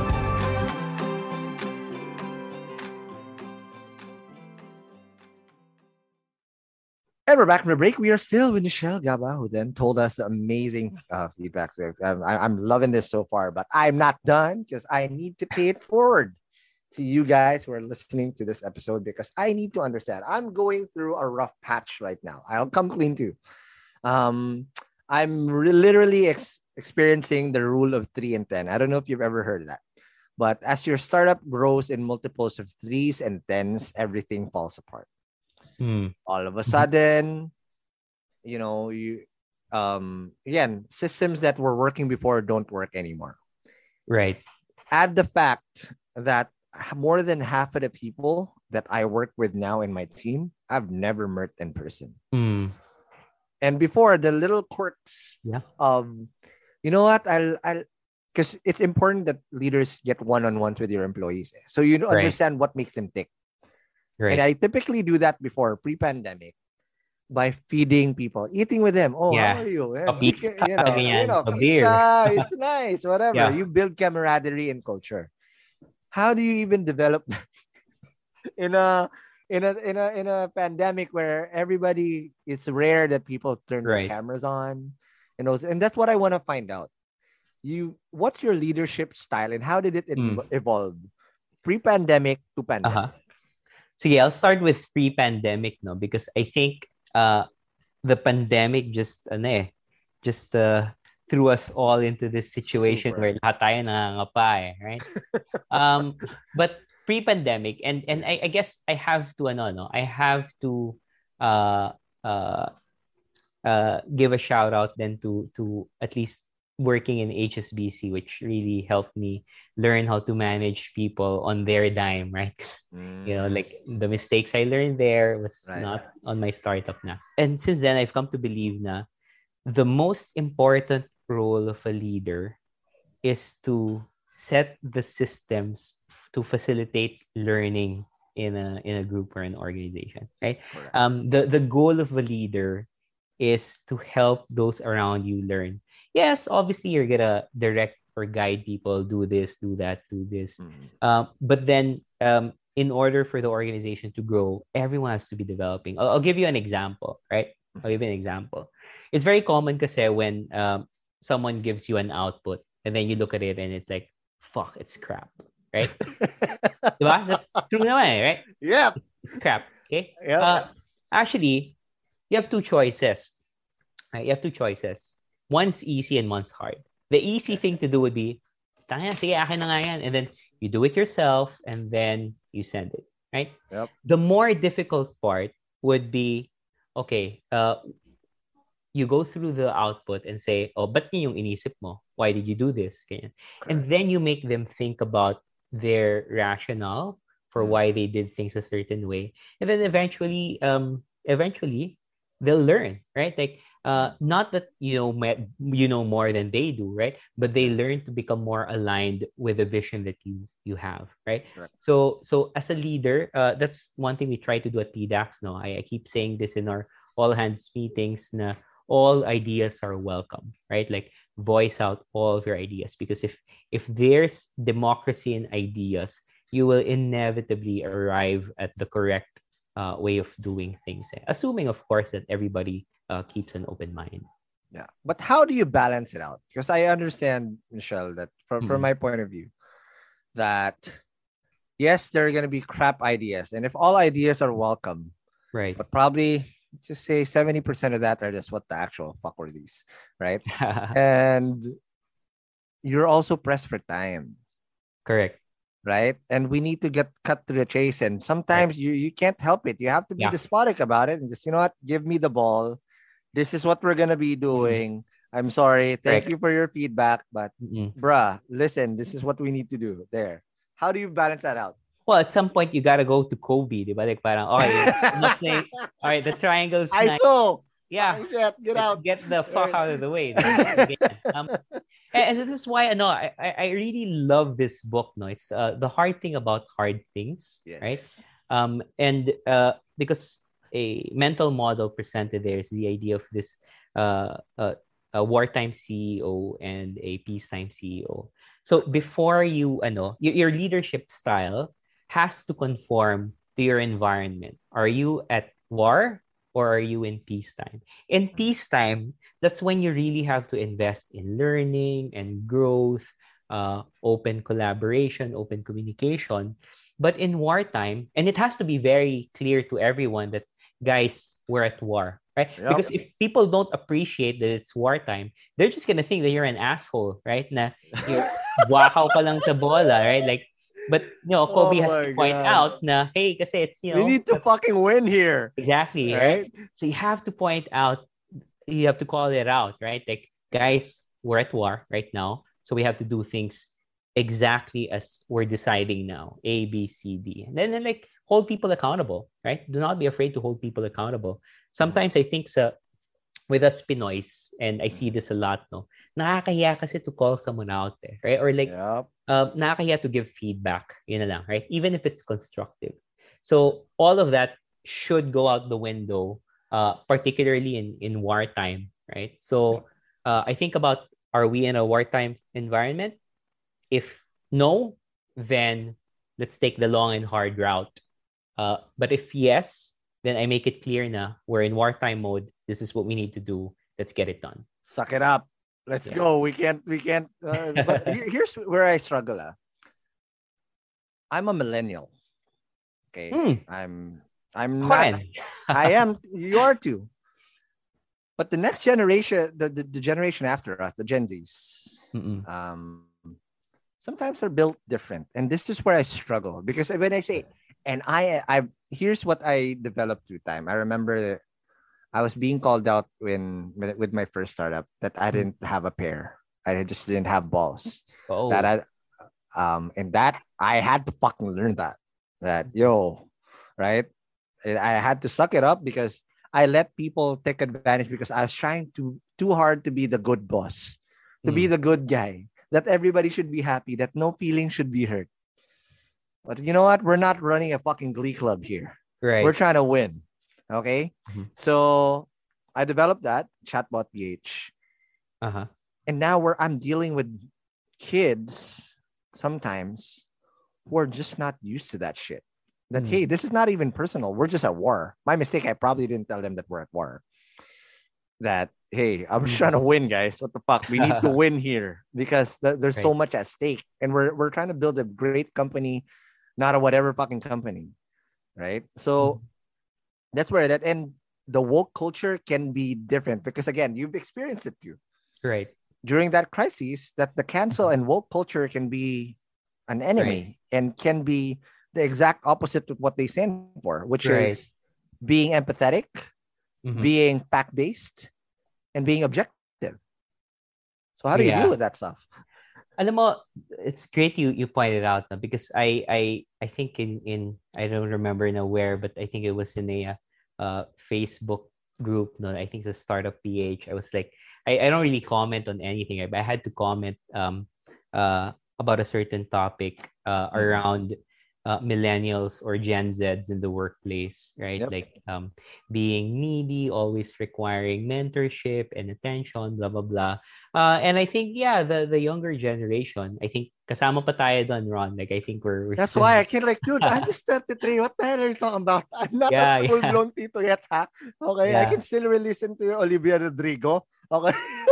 And And we're back from the break. We are still with Michelle Gaba, who then told us the amazing uh, feedback. Um, I, I'm loving this so far, but I'm not done because I need to pay it forward to you guys who are listening to this episode because I need to understand. I'm going through a rough patch right now. I'll come clean too. Um, I'm re- literally ex- experiencing the rule of three and ten. I don't know if you've ever heard of that. But as your startup grows in multiples of threes and tens, everything falls apart. Mm. All of a sudden, you know, you um again, systems that were working before don't work anymore. Right. Add the fact that more than half of the people that I work with now in my team, I've never met in person. Mm. And before, the little quirks Yeah. of, you know what, I'll I'll because it's important that leaders get one-on-ones with your employees. So you Right. understand what makes them tick. Right. And I typically do that before pre-pandemic by feeding people, eating with them. Oh, Yeah. how are you? A Eh, pizza, you know, ganyan, you know, a beer. pizza, it's nice, whatever. Yeah. You build camaraderie and culture. How do you even develop that in a in a in a in a pandemic where everybody, it's rare that people turn Right. their cameras on and those, and that's what I want to find out. You, what's your leadership style and how did it Mm. ev- evolve pre-pandemic to pandemic? Uh-huh. So yeah, I'll start with pre-pandemic, no, because I think uh the pandemic just ano eh, just uh, threw us all into this situation Super. where lahat tayo nangangapa eh, right? um, but pre-pandemic, and and I, I guess I have to ano no, I have to uh uh uh give a shout out then to to at least working in H S B C, which really helped me learn how to manage people on their dime, right? 'Cause, you know, like the mistakes I learned there was Right. not on my startup na. And since then, I've come to believe na the most important role of a leader is to set the systems to facilitate learning in a in a group or an organization, right? Correct. Um, the the goal of a leader is to help those around you learn. Yes, obviously you're gonna direct or guide people, do this, do that, do this. Mhm. Um, but then um, in order for the organization to grow, everyone has to be developing. I'll, I'll give you an example, right? I'll give you an example. It's very common kasi when um, someone gives you an output and then you look at it and it's like, fuck, it's crap, right? Diba? That's true naman, eh, right? Yep. Crap, okay? Yep. Uh, actually, you have two choices. Right? You have two choices. One's easy and one's hard. The easy thing to do would be, tanga, sige, akin na nga yan. And then you do it yourself and then you send it, right? Yep. The more difficult part would be, okay, uh, you go through the output and say, oh, ba't yun yung inisip mo? Why did you do this? Ganyan. And then you make them think about their rationale for Mm. why they did things a certain way. And then eventually, um, eventually, they'll learn, right? Like, uh, not that you know ma- you know more than they do, right? But they learn to become more aligned with the vision that you you have, right? Correct. So, so as a leader, uh, that's one thing we try to do at P DAX. No, I, I keep saying this in our all hands meetings. Na all ideas are welcome, right? Like voice out all of your ideas because if if there's democracy in ideas, you will inevitably arrive at the correct uh, way of doing things. Eh? Assuming, of course, that everybody uh, keeps an open mind. Yeah. But how do you balance it out? Because I understand, Michelle, that from, from Mhm. my point of view, that yes, there are going to be crap ideas. And if all ideas are welcome, Right. but probably let's just say seventy percent of that are just what the actual fuck were these, right? And you're also pressed for time, Correct. right? And we need to get cut to the chase. And sometimes you, you can't help it. You have to be Yeah. despotic about it and just, you know what, give me the ball. This is what we're going to be doing. I'm sorry. Thank Correct. you for your feedback. But Mm-mm. bruh, listen, this is what we need to do there. How do you balance that out? Well, at some point, you gotta go to Kobe, di ba? Like, parang, okay, let's say, all right, the triangle's I nice. saw. Yeah. Oh, shit, get Let's out. Get the fuck out of the way. um, and, and this is why no, I, I I really love this book. No, it's uh, the hard thing about hard things, right? Yes. Um, and uh, because a mental model presented there is the idea of this uh, uh, a wartime C E O and a peacetime C E O. So before you, ano, your, your leadership style has to conform to your environment. Are you at war or are you in peacetime? In peacetime, that's when you really have to invest in learning and growth, uh, open collaboration, open communication. But in wartime, and it has to be very clear to everyone that, guys, we're at war, right? Yep. Because if people don't appreciate that it's wartime, they're just gonna think that you're an asshole, right? Na you're wakaw ka lang sa bola, right? Like, but you know, Kobe Oh has my to point God. out na, hey, kasi it's, you know, We need to fucking win here. exactly, right? Right? So you have to point out, you have to call it out, right? Like, guys, we're at war right now, so we have to do things exactly as we're deciding now, A, B, C, D. And then, then like, hold people accountable, right? Do not be afraid to hold people accountable. Sometimes I think sa, with us Pinoys, and I see this a lot, no, nakakahiya kasi to call someone out there, right? Or like, Yep. uh, nakakahiya to give feedback, yun na lang, right? Even if it's constructive. So all of that should go out the window, uh, particularly in, in wartime, right? So uh, I think about, are we in a wartime environment? If no, then let's take the long and hard route. Uh, but if yes, then I make it clear na we're in wartime mode. This is what we need to do. Let's get it done. Suck it up. Let's Yeah. go. We can't, we can't. Uh, but here- here's where I struggle. Ah. I'm a millennial. Okay. Hmm. I'm, I'm Ako not, rin. I am, you are too. But the next generation, the, the, the generation after us, the Gen Zs, Mm-mm. um, sometimes are built different. And this is where I struggle because when I say, and I, I, here's what I developed through time. I remember I was being called out when, with my first startup that I didn't have a pair. I just didn't have balls. Oh. That I, um, and that I had to fucking learn that, that yo, right? I had to suck it up because I let people take advantage because I was trying to too hard to be the good boss, to be Mm. the good guy, that everybody should be happy, that no feeling should be hurt. But you know what? We're not running a fucking glee club here. Right. We're trying to win. Okay. Mhm. So I developed that chatbot P H. Uh-huh. And now where I'm dealing with kids sometimes who are just not used to that shit. That, Mm. hey, this is not even personal. We're just at war. My mistake, I probably didn't tell them that we're at war. That, hey, I'm just trying to win, guys. What the fuck? We need to win here because th- there's so Right. much at stake. And we're, we're trying to build a great company, not a whatever fucking company. Right? So that's where that, and the woke culture can be different because, again, you've experienced it too. Right. During that crisis, that the cancel and woke culture can be an enemy and can be the exact opposite of what they stand for, which Right. is being empathetic, Mhm. being fact-based, and being objective. So how do you Yeah. deal with that stuff? Alam mo, it's great you you pointed out na, because I I I think in in I don't remember now where, but I think it was in a uh Facebook group. No, I think it's a Startup P H. I was like, I, I don't really comment on anything, but I had to comment um uh about a certain topic uh Mhm. around uh, millennials or Gen Zs in the workplace, right? Yep. Like um being needy, always requiring mentorship and attention, blah blah blah. Uh, and I think, yeah, the, the younger generation, I think kasama pa tayo doon, Ron. Like, I think we're, we're That's still- why I can't like, dude, I'm just thirty-three. What the hell are you talking about? I'm not Yeah, a yeah. full-blown tito yet, ha? Okay, I Yeah. can still listen to your Olivia Rodrigo. Okay.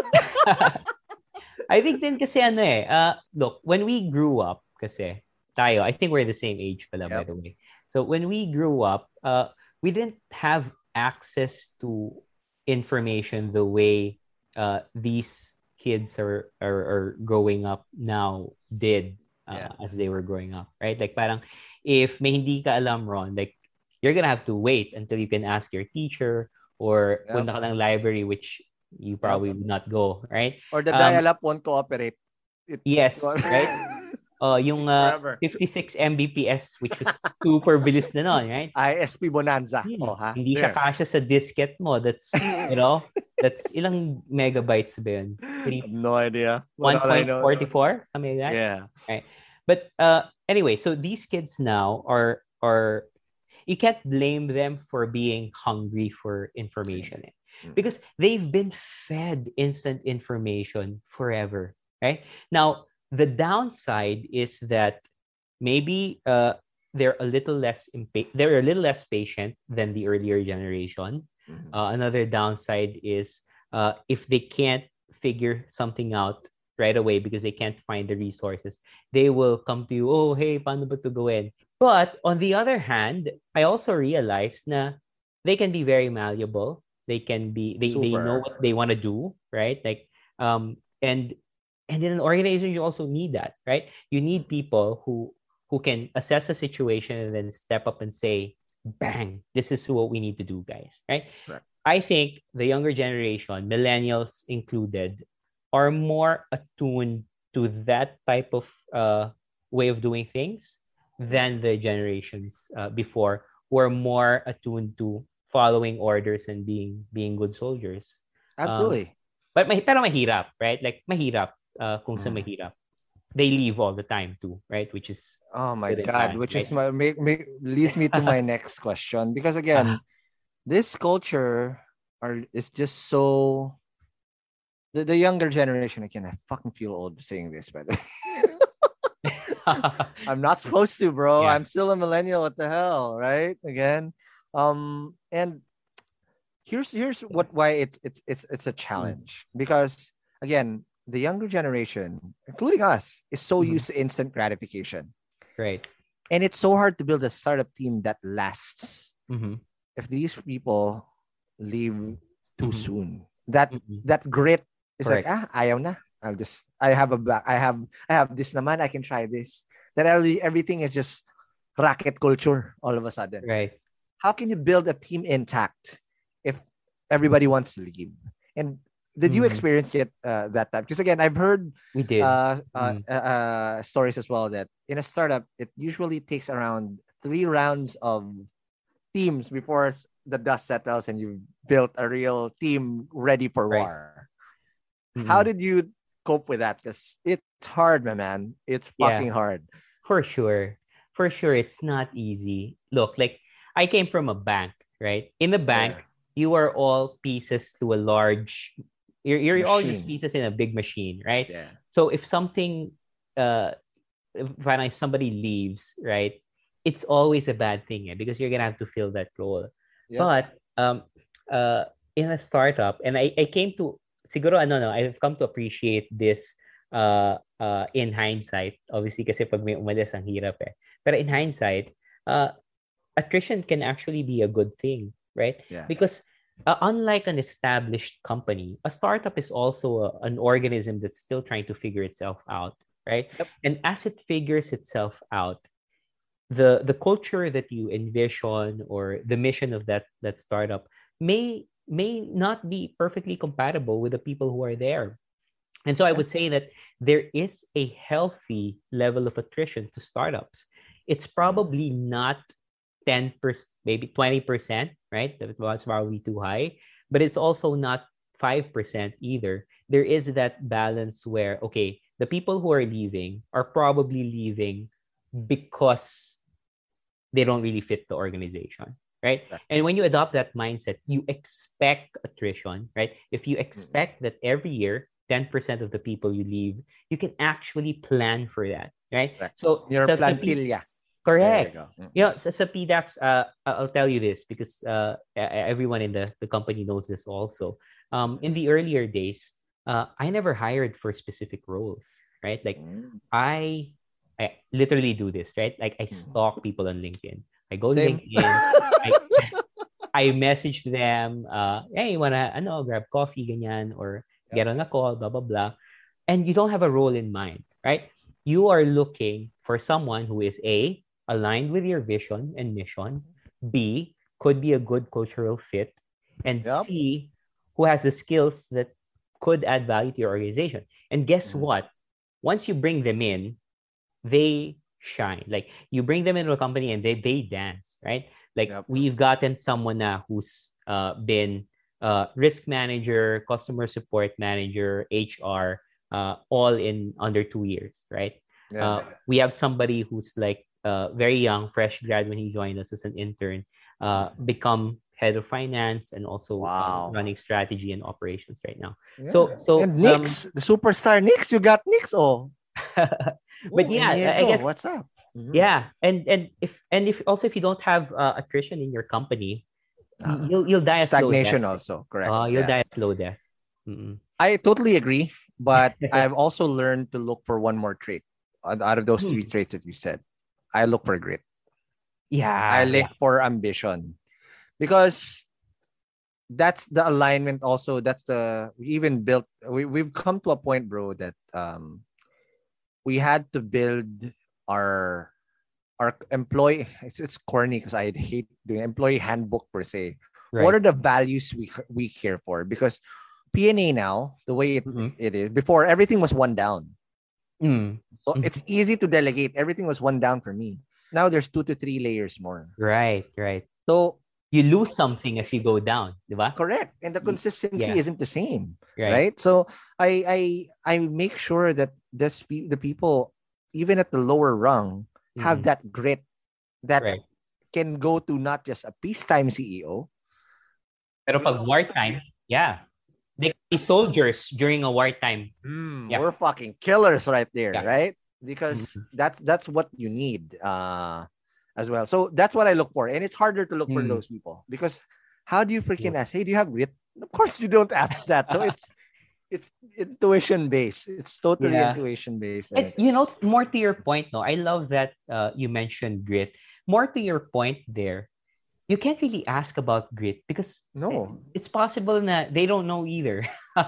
I think din kasi ano eh, uh, look, when we grew up, kasi tayo, I think we're the same age pala, by Yep. the way. So when we grew up, uh, we didn't have access to information the way uh, these kids are, are, are growing up now did uh, Yeah. as they were growing up, right? Like parang, if may hindi ka alam, Ron, like, you're gonna have to wait until you can ask your teacher or Yep. punta ka ng library, which you probably would not go, right? Or the Um, dial-up won't cooperate. It- Yes, right? Uh, yung uh, Forever. fifty-six megabits per second, which was super bilis na nun, right? I S P Bonanza. Hmm, Oh, ha? Hindi siya There. kasya sa diskette mo. That's, you know, that's ilang megabytes ba yun? Three- No idea. But all I know- one point four four? Something like that? Yeah. But uh, anyway, so these kids now are, are, you can't blame them for being hungry for information. Eh? Mm. Because they've been fed instant information forever, right? Now, the downside is that maybe uh, they're a little less impa- they're a little less patient than the earlier generation. Mm-hmm. Uh, another downside is uh, if they can't figure something out right away because they can't find the resources, they will come to you, oh, hey, paano ba to gawin? But on the other hand, I also realized na they can be very malleable. They can be, they, they know what they want to do, right? Like, um, and and in an organization, you also need that, right? You need people who who can assess a situation and then step up and say, bang, this is what we need to do, guys, right? Right. I think the younger generation, millennials included, are more attuned to that type of uh, way of doing things than the generations uh, before, who are more attuned to following orders and being being good soldiers. Absolutely. Um, but may, pero mahirap, right? Like mahirap uh, kung sa mahirap. They leave all the time too, right? Which is oh my god, bad, which right? is my make, make, leads me to my next question, because again, uh, this culture are is just so the, the younger generation. Again, I fucking feel old saying this, by the way. I'm not supposed to, bro. Yeah. I'm still a millennial. What the hell, right? Again, um, and here's here's what why it's it's it's it's a challenge, because again, the younger generation, including us, is so mm-hmm. used to instant gratification. Right. And it's so hard to build a startup team that lasts mm-hmm. if these people leave too mm-hmm. soon. That mm-hmm. that grit is Correct. like, ah, ayaw na. I'll just, I have a back, I have, I have this naman, I can try this. That everything is just racket culture all of a sudden. Right. How can you build a team intact if everybody wants to leave? And did you experience it uh, that time? Because again, I've heard we did uh, uh, mm. uh, uh, stories as well that in a startup, it usually takes around three rounds of teams before the dust settles and you've built a real team ready for right. war. Mm-hmm. How did you cope with that? Because it's hard, my man. It's fucking yeah, hard. For sure. For sure, it's not easy. Look, like I came from a bank, right? In the bank, yeah. you are all pieces to a large... You're, you're all just pieces in a big machine, right? Yeah. So if something, uh, when I, somebody leaves, right, it's always a bad thing, eh, because you're gonna have to fill that role. Yeah. But um, uh, in a startup, and I, I came to, siguro ano no, I've come to appreciate this uh, uh, in hindsight. Obviously, kasi pag may umalis, ang hirap eh. Pero in hindsight, uh, attrition can actually be a good thing, right? Yeah. Because Uh, unlike an established company, a startup is also a, an organism that's still trying to figure itself out, right? Yep. And as it figures itself out, the the culture that you envision or the mission of that that startup may may not be perfectly compatible with the people who are there. And so I would say that there is a healthy level of attrition to startups. It's probably not ten percent, maybe twenty percent, right? That's probably too high. But it's also not five percent either. There is that balance where, okay, the people who are leaving are probably leaving because they don't really fit the organization, right? right? And when you adopt that mindset, you expect attrition, right? If you expect that every year, ten percent of the people you leave, you can actually plan for that, right? right. So, your plantilla. Correct. You, you know, sa, sa P DAX, uh, I'll tell you this because uh, everyone in the, the company knows this also. Um, in the earlier days, uh, I never hired for specific roles, right? Like mm. I, I literally do this, right? Like I stalk people on LinkedIn. I go to LinkedIn, I, I message them, uh, hey, you wanna ano, grab coffee, ganyan, or yep. get on a call, blah, blah, blah. And you don't have a role in mind, right? You are looking for someone who is A, aligned with your vision and mission, B, could be a good cultural fit, and yep. C, who has the skills that could add value to your organization. And guess mm-hmm. what? Once you bring them in, they shine. Like you bring them into a company and they they dance, right? Like yep. we've gotten someone now who's uh, been uh, risk manager, customer support manager, H R, uh, all in under two years, right? Yeah. Uh, we have somebody who's like Uh, very young, fresh grad when he joined us as an intern, uh, become head of finance and also wow. uh, running strategy and operations right now. Yeah. So, so and Nix, um, the superstar Nix, you got Nix, oh. But yeah, I guess what's up? Mm-hmm. Yeah, and and if and if also if you don't have uh, attrition in your company, Uh, you'll you'll die a slow stagnation death. also, correct. Oh, you'll Yeah. die a slow death. Mm-mm. I totally agree, but I've also learned to look for one more trait out out of those three Hmm. traits that you said. I look for grit. Yeah. I look yeah. for ambition, because that's the alignment. Also, that's the we even built. We we've come to a point, bro, that um we had to build our our employee. It's, it's corny because I hate doing employee handbook per se. What Right. are the values we we care for? Because P N A now, the way it, Mhm. it is, before everything was one down. Mm. So Mhm. it's easy to delegate. Everything was one down for me. Now there's two to three layers more. Right, right. So You lose something as you go down, di ba? correct. And the Y- consistency yeah. isn't the same. Right. Right. So I I I make sure that this, pe- the people, even at the lower rung, have Mhm. that grit that Right. can go to not just a peacetime C E O. Pero pag wartime, yeah. They can be soldiers during a wartime. Mm, Yeah. We're fucking killers right there, Yeah. right? Because Mhm. that's that's what you need uh as well. So that's what I look for. And it's harder to look for Mm. those people, because how do you freaking ask, hey, do you have grit? Of course you don't ask that. So it's it's intuition based. It's totally Yeah. intuition based. and And, you know, it's- more to your point, no, I love that uh, you mentioned grit. More to your point there, you can't really ask about grit because No. it's possible that they don't know either.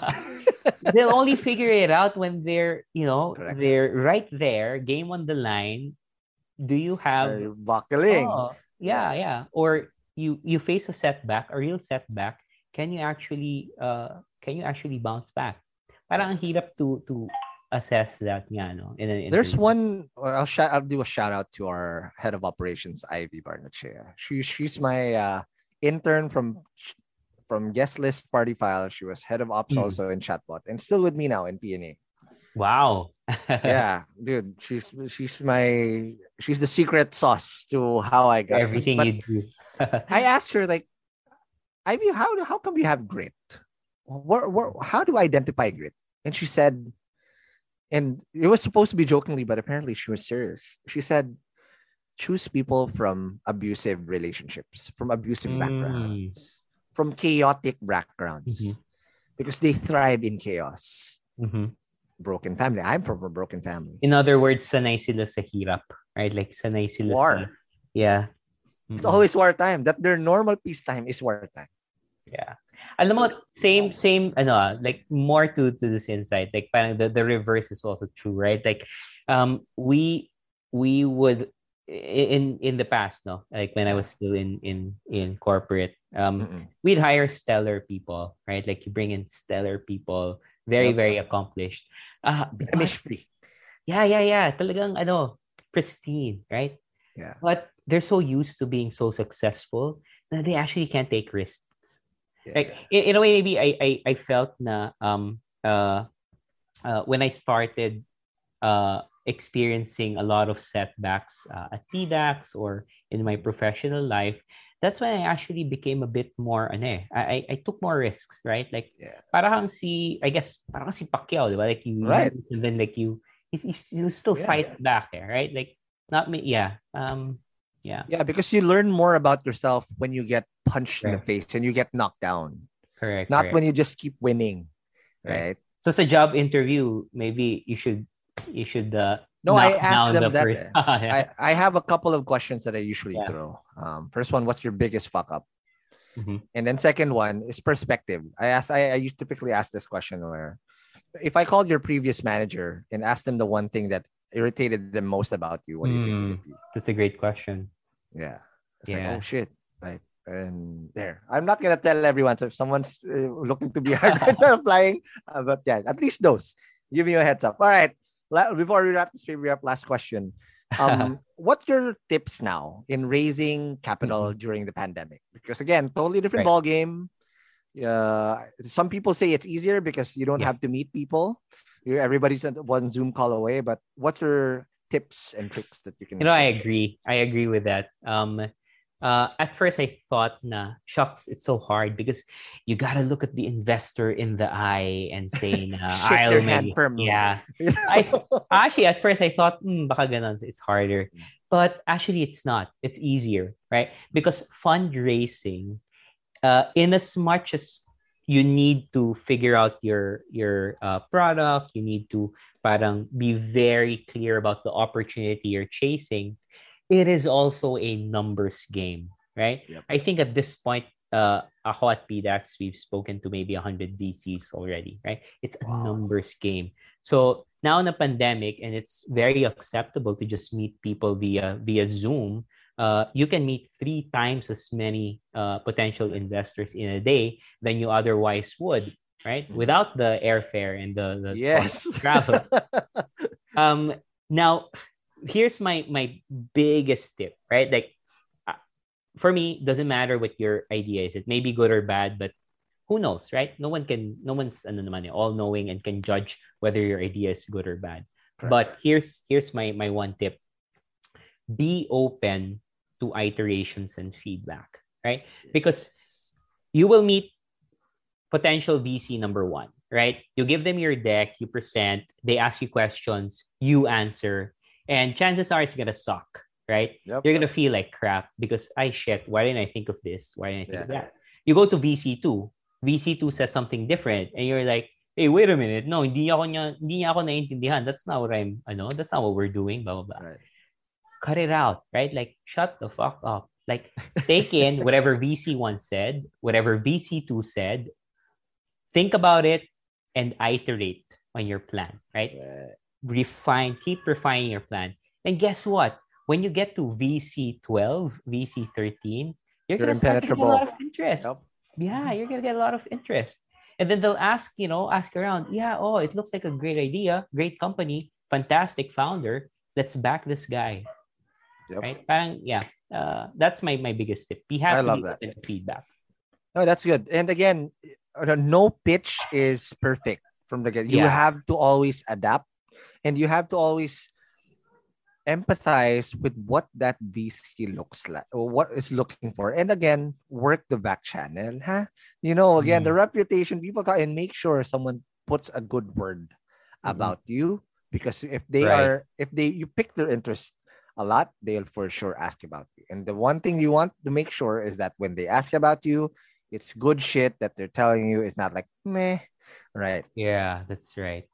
They'll only figure it out when they're, you know, Correct. they're right there, game on the line. Do you have They're buckling. Oh, yeah, yeah. Or you you face a setback, a real setback. Can you actually uh can you actually bounce back? Parang ang hirap to to assess that nga, no? In an There's interview. one. I'll shout. I'll do a shout out to our head of operations, Ivy Barnechea. She she's my uh, intern from from guest list party file. She was head of ops Mm. also in chatbot, and still with me now in P N A. Wow. Yeah, dude, she's she's my she's the secret sauce to how I got Everything But you do. I asked her, like, Ivy, how do- how come you have grit? What, what how do I identify grit? And she said, and it was supposed to be jokingly, but apparently she was serious. She said, choose people from abusive relationships, from abusive Mm. backgrounds, from chaotic backgrounds, Mhm. because they thrive in chaos. Mhm. Broken family. I'm from a broken family. In other words, sanay sila sa hirap, right? Like sanay sila War. sa yeah. It's Mm-mm. always wartime. That their normal peacetime is wartime. Yeah. Alam mo, same, same, ano, ah, like more to, to this insight. Like, parang the, the reverse is also true, right? Like, um, we, we would, in, in the past, no, like when I was still in, in, in corporate, um, Mm-mm. we'd hire stellar people, right? Like you bring in stellar people, very, Yep. very accomplished. Uh, Blemish free. yeah, yeah, yeah. Talagang, ano, pristine, right? Yeah. But they're so used to being so successful that they actually can't take risks. Yeah. Like in, in a way, maybe I I, I felt na um uh, uh when I started uh experiencing a lot of setbacks uh, at T DAX or in my professional life, that's when I actually became a bit more ano eh, I I, I took more risks, right? Like Yeah. parang si I guess parang si Pacquiao, di ba? Like you Right. and then like you you, you still Yeah. fight back, eh, right? Like not me, yeah. Um yeah. Yeah, because you learn more about yourself when you get punched in the Correct. face and you get knocked down, Correct. not correct. when you just keep winning, Right. right? So sa job interview, maybe you should you should uh, No, I knock asked down them the that. person. eh. I, I have a couple of questions that I usually Yeah. throw. Um, first one, what's your biggest fuck up? Mhm. And then second one is perspective. I ask I, I used typically ask this question where if I called your previous manager and asked them the one thing that irritated them most about you, what do you think it Mm, would be? that's a great question. Yeah. It's Yeah. like, oh shit. Right. And there. I'm not gonna tell everyone. So if someone's uh, looking to be hired right now applying, uh, but yeah, at least those. Give you a heads up. All right. La- before we wrap this baby up, last question. Um, what's your tips now in raising capital during the pandemic? Because again, totally different Right. ball game. Uh, some people say it's easier because you don't Yeah. have to meet people. You're, everybody's at one Zoom call away. But what's your tips and tricks that you can? You know, I share? agree. I agree with that. Um, uh, at first I thought, nah, shucks, it's so hard because you gotta look at the investor in the eye and say, nah, Shake I'll their hand maybe, firmly. yeah. I actually at first I thought, hmm, baka ganon, it's harder, but actually it's not. It's easier, right? Because fundraising uh, in as much as you need to figure out your your uh, product, you need to parang be very clear about the opportunity you're chasing. It is also a numbers game, right? Yep. I think at this point, uh, ako at P DAX, we've spoken to maybe one hundred V Cs already, right? It's a Wow. numbers game. So now in the pandemic, and it's very acceptable to just meet people via via Zoom, uh, you can meet three times as many uh, potential investors in a day than you otherwise would, right? Without the airfare and the, the Yes. travel. um, now, here's my my biggest tip, right? Like, uh, for me, doesn't matter what your idea is. It may be good or bad, but who knows, right? No one can, no one's ano naman, all knowing and can judge whether your idea is good or bad. Correct. But here's here's my my one tip: be open to iterations and feedback, right? Because you will meet potential V C number one, right? You give them your deck, you present, they ask you questions, you answer, and chances are it's gonna suck, right? Yep. You're gonna feel like crap because I shit. Why didn't I think of this? Why didn't I think of Yeah. that? You go to V C two. V C two says something different, and you're like, "Hey, wait a minute! No, hindi ako niya, hindi niya ako naiintindihan. That's not what I'm, ano, that's not what we're doing." Blah blah blah. Right. Cut it out, right? Like, shut the fuck up. Like, take in whatever V C one said, whatever V C two said. Think about it and iterate on your plan, right? Right. Refine, keep refining your plan. And guess what? When you get to V C twelve, V C thirteen, you're, You're gonna start to get a impenetrable. lot of interest. Yep. Yeah, you're gonna get a lot of interest. And then they'll ask, you know, ask around, yeah, oh, it looks like a great idea, great company, fantastic founder. Let's back this guy. Yep. Right? Parang, yeah. Uh, that's my my biggest tip. Be I happy love with that. the feedback. No, that's good. And again, uh, no pitch is perfect from the get. You Yeah. have to always adapt, and you have to always empathize with what that V C looks like or what is looking for. And again, work the back channel. Huh? You know, again, the reputation, people talk and make sure someone puts a good word about you, because if they Right. are, if they, you pick their interest a lot, they'll for sure ask about you. And the one thing you want to make sure is that when they ask about you, it's good shit that they're telling you. It's not like, meh, right? Yeah, that's right.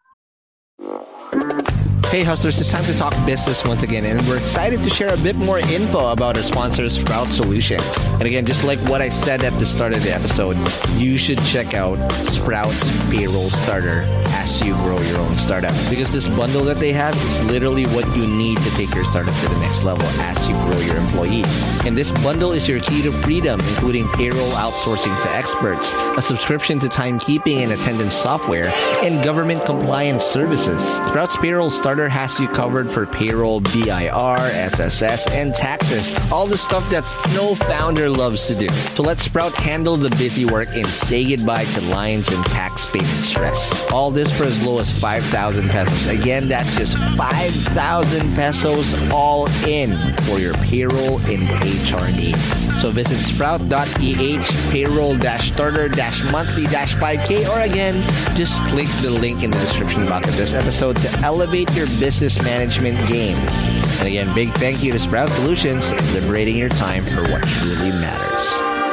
Hey hustlers, it's time to talk business once again, and we're excited to share a bit more info about our sponsor, Sprout Solutions. And again, just like what I said at the start of the episode, you should check out Sprout's Payroll Starter as you grow your own startup, because this bundle that they have is literally what you need to take your startup to the next level as you grow your employees. And this bundle is your key to freedom, including payroll outsourcing to experts, a subscription to timekeeping and attendance software, and government compliance services. Sprout's Payroll Starter has you covered for payroll, B I R, S S S, and taxes. All the stuff that no founder loves to do. So let Sprout handle the busy work and say goodbye to lines and tax payment stress. All this for as low as five thousand pesos. Again, that's just five thousand pesos all in for your payroll and H R needs. So visit sprout dot p h, payroll starter monthly five K, or again, just click the link in the description box of this episode to elevate your business management game. And again, big thank you to Sprout Solutions, liberating your time for what truly matters.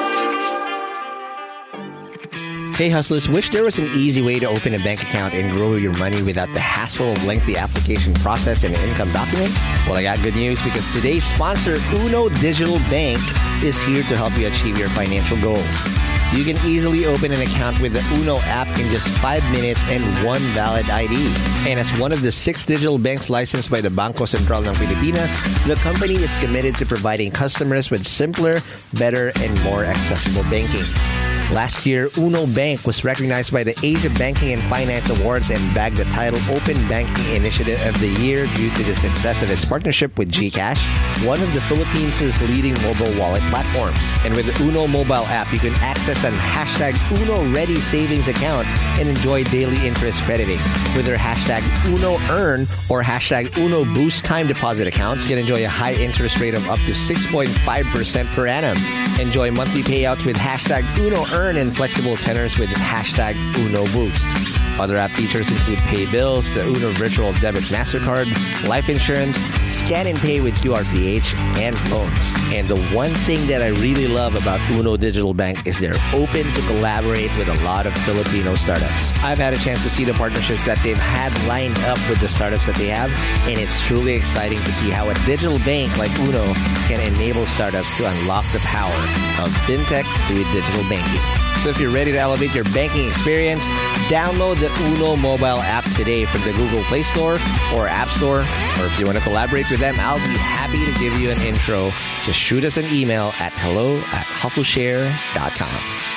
Hey hustlers, wish there was an easy way to open a bank account and grow your money without the hassle of lengthy application process and income documents? Well, I got good news, because today's sponsor, Uno Digital Bank, is here to help you achieve your financial goals. You can easily open an account with the Uno app in just five minutes and one valid I D. And as one of the six digital banks licensed by the Bangko Sentral ng Pilipinas, the company is committed to providing customers with simpler, better, and more accessible banking. Last year, Uno Bank was recognized by the Asia Banking and Finance Awards and bagged the title Open Banking Initiative of the Year due to the success of its partnership with GCash, one of the Philippines' leading mobile wallet platforms. And with the Uno mobile app, you can access an hashtag Uno Ready savings account and enjoy daily interest crediting. With their hashtag Uno Earn or hashtag Uno Boost time deposit accounts, you can enjoy a high interest rate of up to six point five percent per annum. Enjoy monthly payouts with hashtag Uno Earn and flexible tenors with hashtag Uno Boost. Other app features include pay bills, the Uno Virtual Debit MasterCard, life insurance, scan and pay with Q R P H, and loans. And the one thing that I really love about Uno Digital Bank is they're open to collaborate with a lot of Filipino startups. I've had a chance to see the partnerships that they've had lined up with the startups that they have, and it's truly exciting to see how a digital bank like Uno can enable startups to unlock the power of fintech through digital banking. So if you're ready to elevate your banking experience, download the Uno mobile app today from the Google Play Store or App Store. Or if you want to collaborate with them, I'll be happy to give you an intro. Just shoot us an email at hello at hustleshare dot com.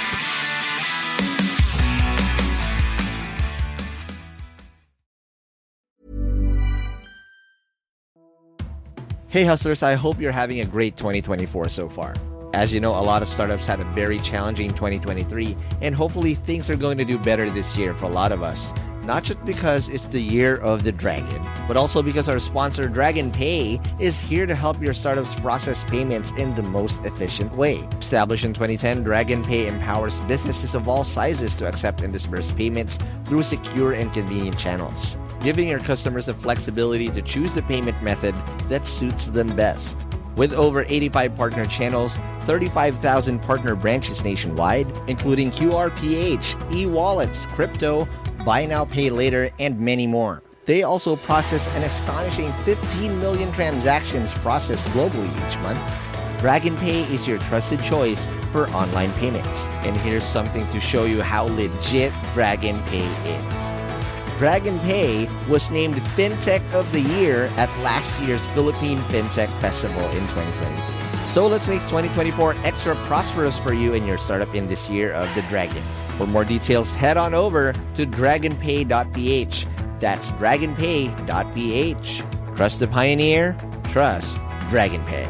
Hey hustlers, I hope you're having a great twenty twenty-four so far. As you know, a lot of startups had a very challenging twenty twenty-three, and hopefully things are going to do better this year for a lot of us. Not just because it's the year of the dragon, but also because our sponsor Dragon Pay is here to help your startups process payments in the most efficient way. Established in twenty ten, Dragon Pay empowers businesses of all sizes to accept and disburse payments through secure and convenient channels, giving your customers the flexibility to choose the payment method that suits them best. With over eighty-five partner channels, thirty-five thousand partner branches nationwide, including Q R P H, e-wallets, crypto, buy now, pay later, and many more. They also process an astonishing fifteen million transactions processed globally each month. Dragon Pay is your trusted choice for online payments. And here's something to show you how legit Dragon Pay is. Dragon Pay was named FinTech of the Year at last year's Philippine FinTech Festival in twenty twenty-three. So let's make twenty twenty-four extra prosperous for you and your startup in this year of the dragon. For more details, head on over to dragon pay dot p h. That's dragon pay dot p h. Trust the pioneer, trust Dragon Pay.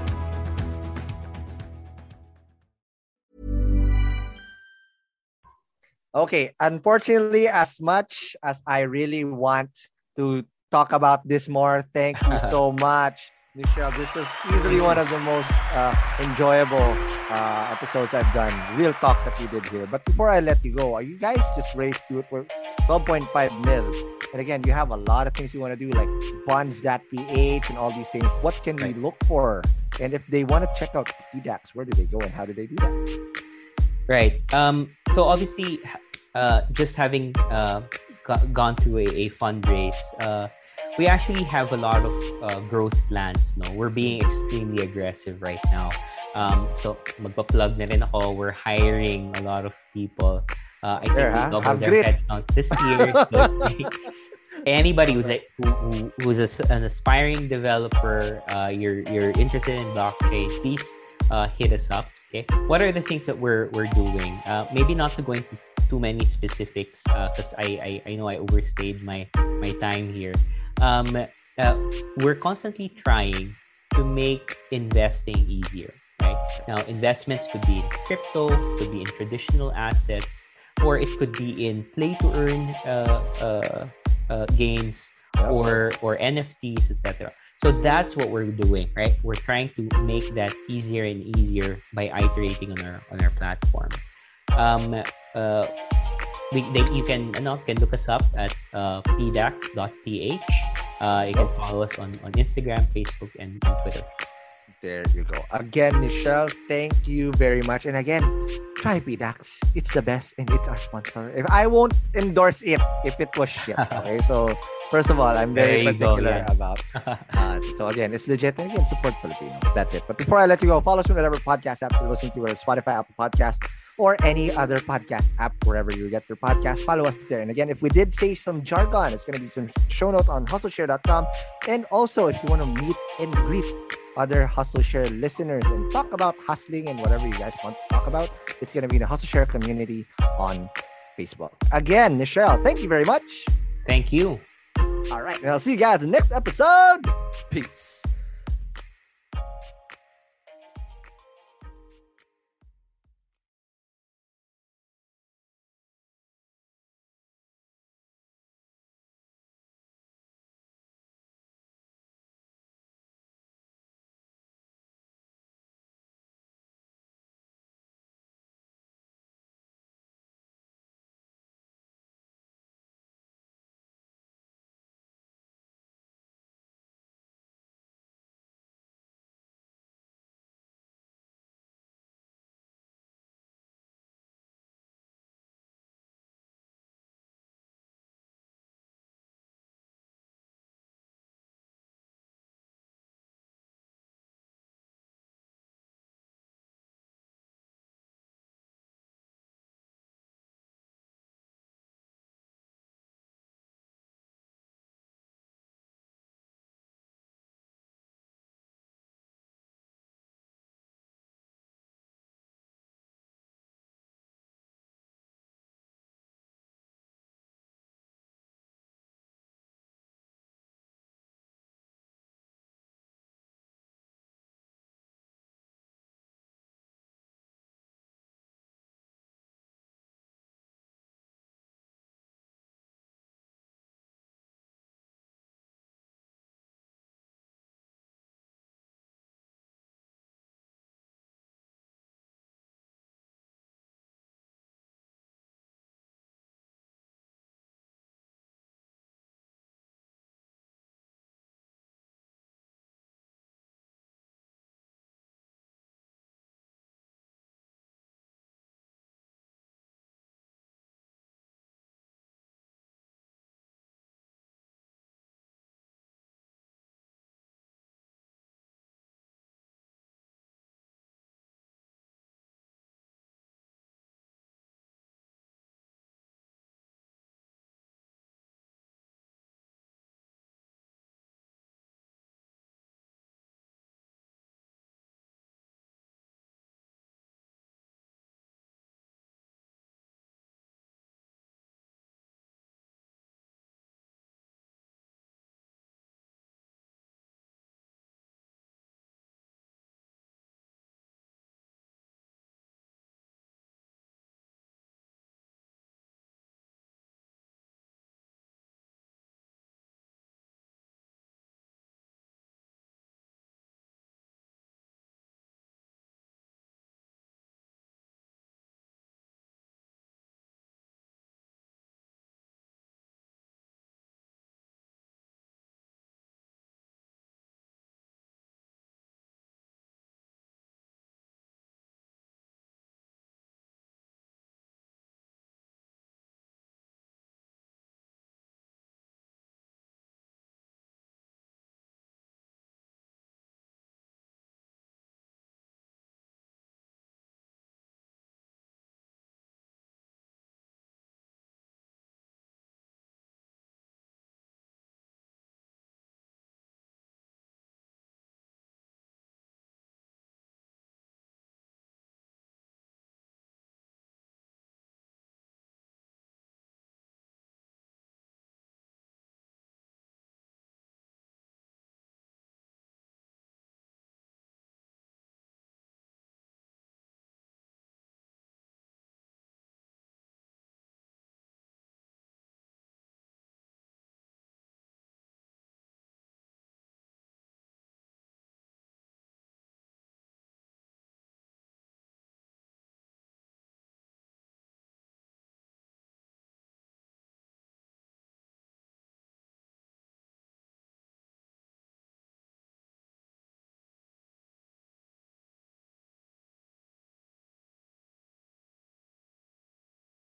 Okay, unfortunately, as much as I really want to talk about this more, thank you so much, Michelle. This was easily one of the most uh, enjoyable uh, episodes I've done. Real talk that we did here. But before I let you go, are you guys just raised to it for twelve point five mil? And again, you have a lot of things you want to do, like bonds dot p h and all these things. What can we look for? And if they want to check out P DAX, where do they go and how do they do that? Right. Um, so obviously, uh, just having uh, g- gone through a, a fundraise, uh, we actually have a lot of uh, growth plans. No, we're being extremely aggressive right now. Um, so magpa-plug na rin ako. We're hiring a lot of people. Uh, I think There, we huh? doubled Have their grit. headcount this year. So, anybody who's like who, who, who's a, an aspiring developer, uh, you're you're interested in blockchain, please uh, hit us up. Okay, what are the things that we're we're doing? Uh, maybe not to go into too many specifics because uh, I, I I know I overstayed my my time here. Um, uh, we're constantly trying to make investing easier. Right now, investments could be in crypto, could be in traditional assets, or it could be in play to earn uh, uh, uh, games or or N F Ts, et cetera. So that's what we're doing, right? We're trying to make that easier and easier by iterating on our on our platform. Um, uh, we they, you can you know, can look us up at uh, p dax dot p h. Uh, you can follow us on, on Instagram, Facebook, and, and Twitter. There you go. Again, Michelle, thank you very much. And again, try P DAX. It's the best and it's our sponsor. If I won't endorse it if it was shit. Okay, so first of all, I'm very There you go, particular yeah. about. Uh, so again, it's legit. And again, support Filipino. That's it. But before I let you go, follow us on whatever podcast app you're listening to, whether it's Spotify, Apple Podcast, or any other podcast app, wherever you get your podcast. Follow us there. And again, if we did say some jargon, it's going to be some show notes on hustle share dot com. And also, if you want to meet and greet other HustleShare listeners and talk about hustling and whatever you guys want to talk about, it's going to be in the HustleShare community on Facebook. Again, Michelle, thank you very much. Thank you. All right, and I'll see you guys in the next episode. Peace.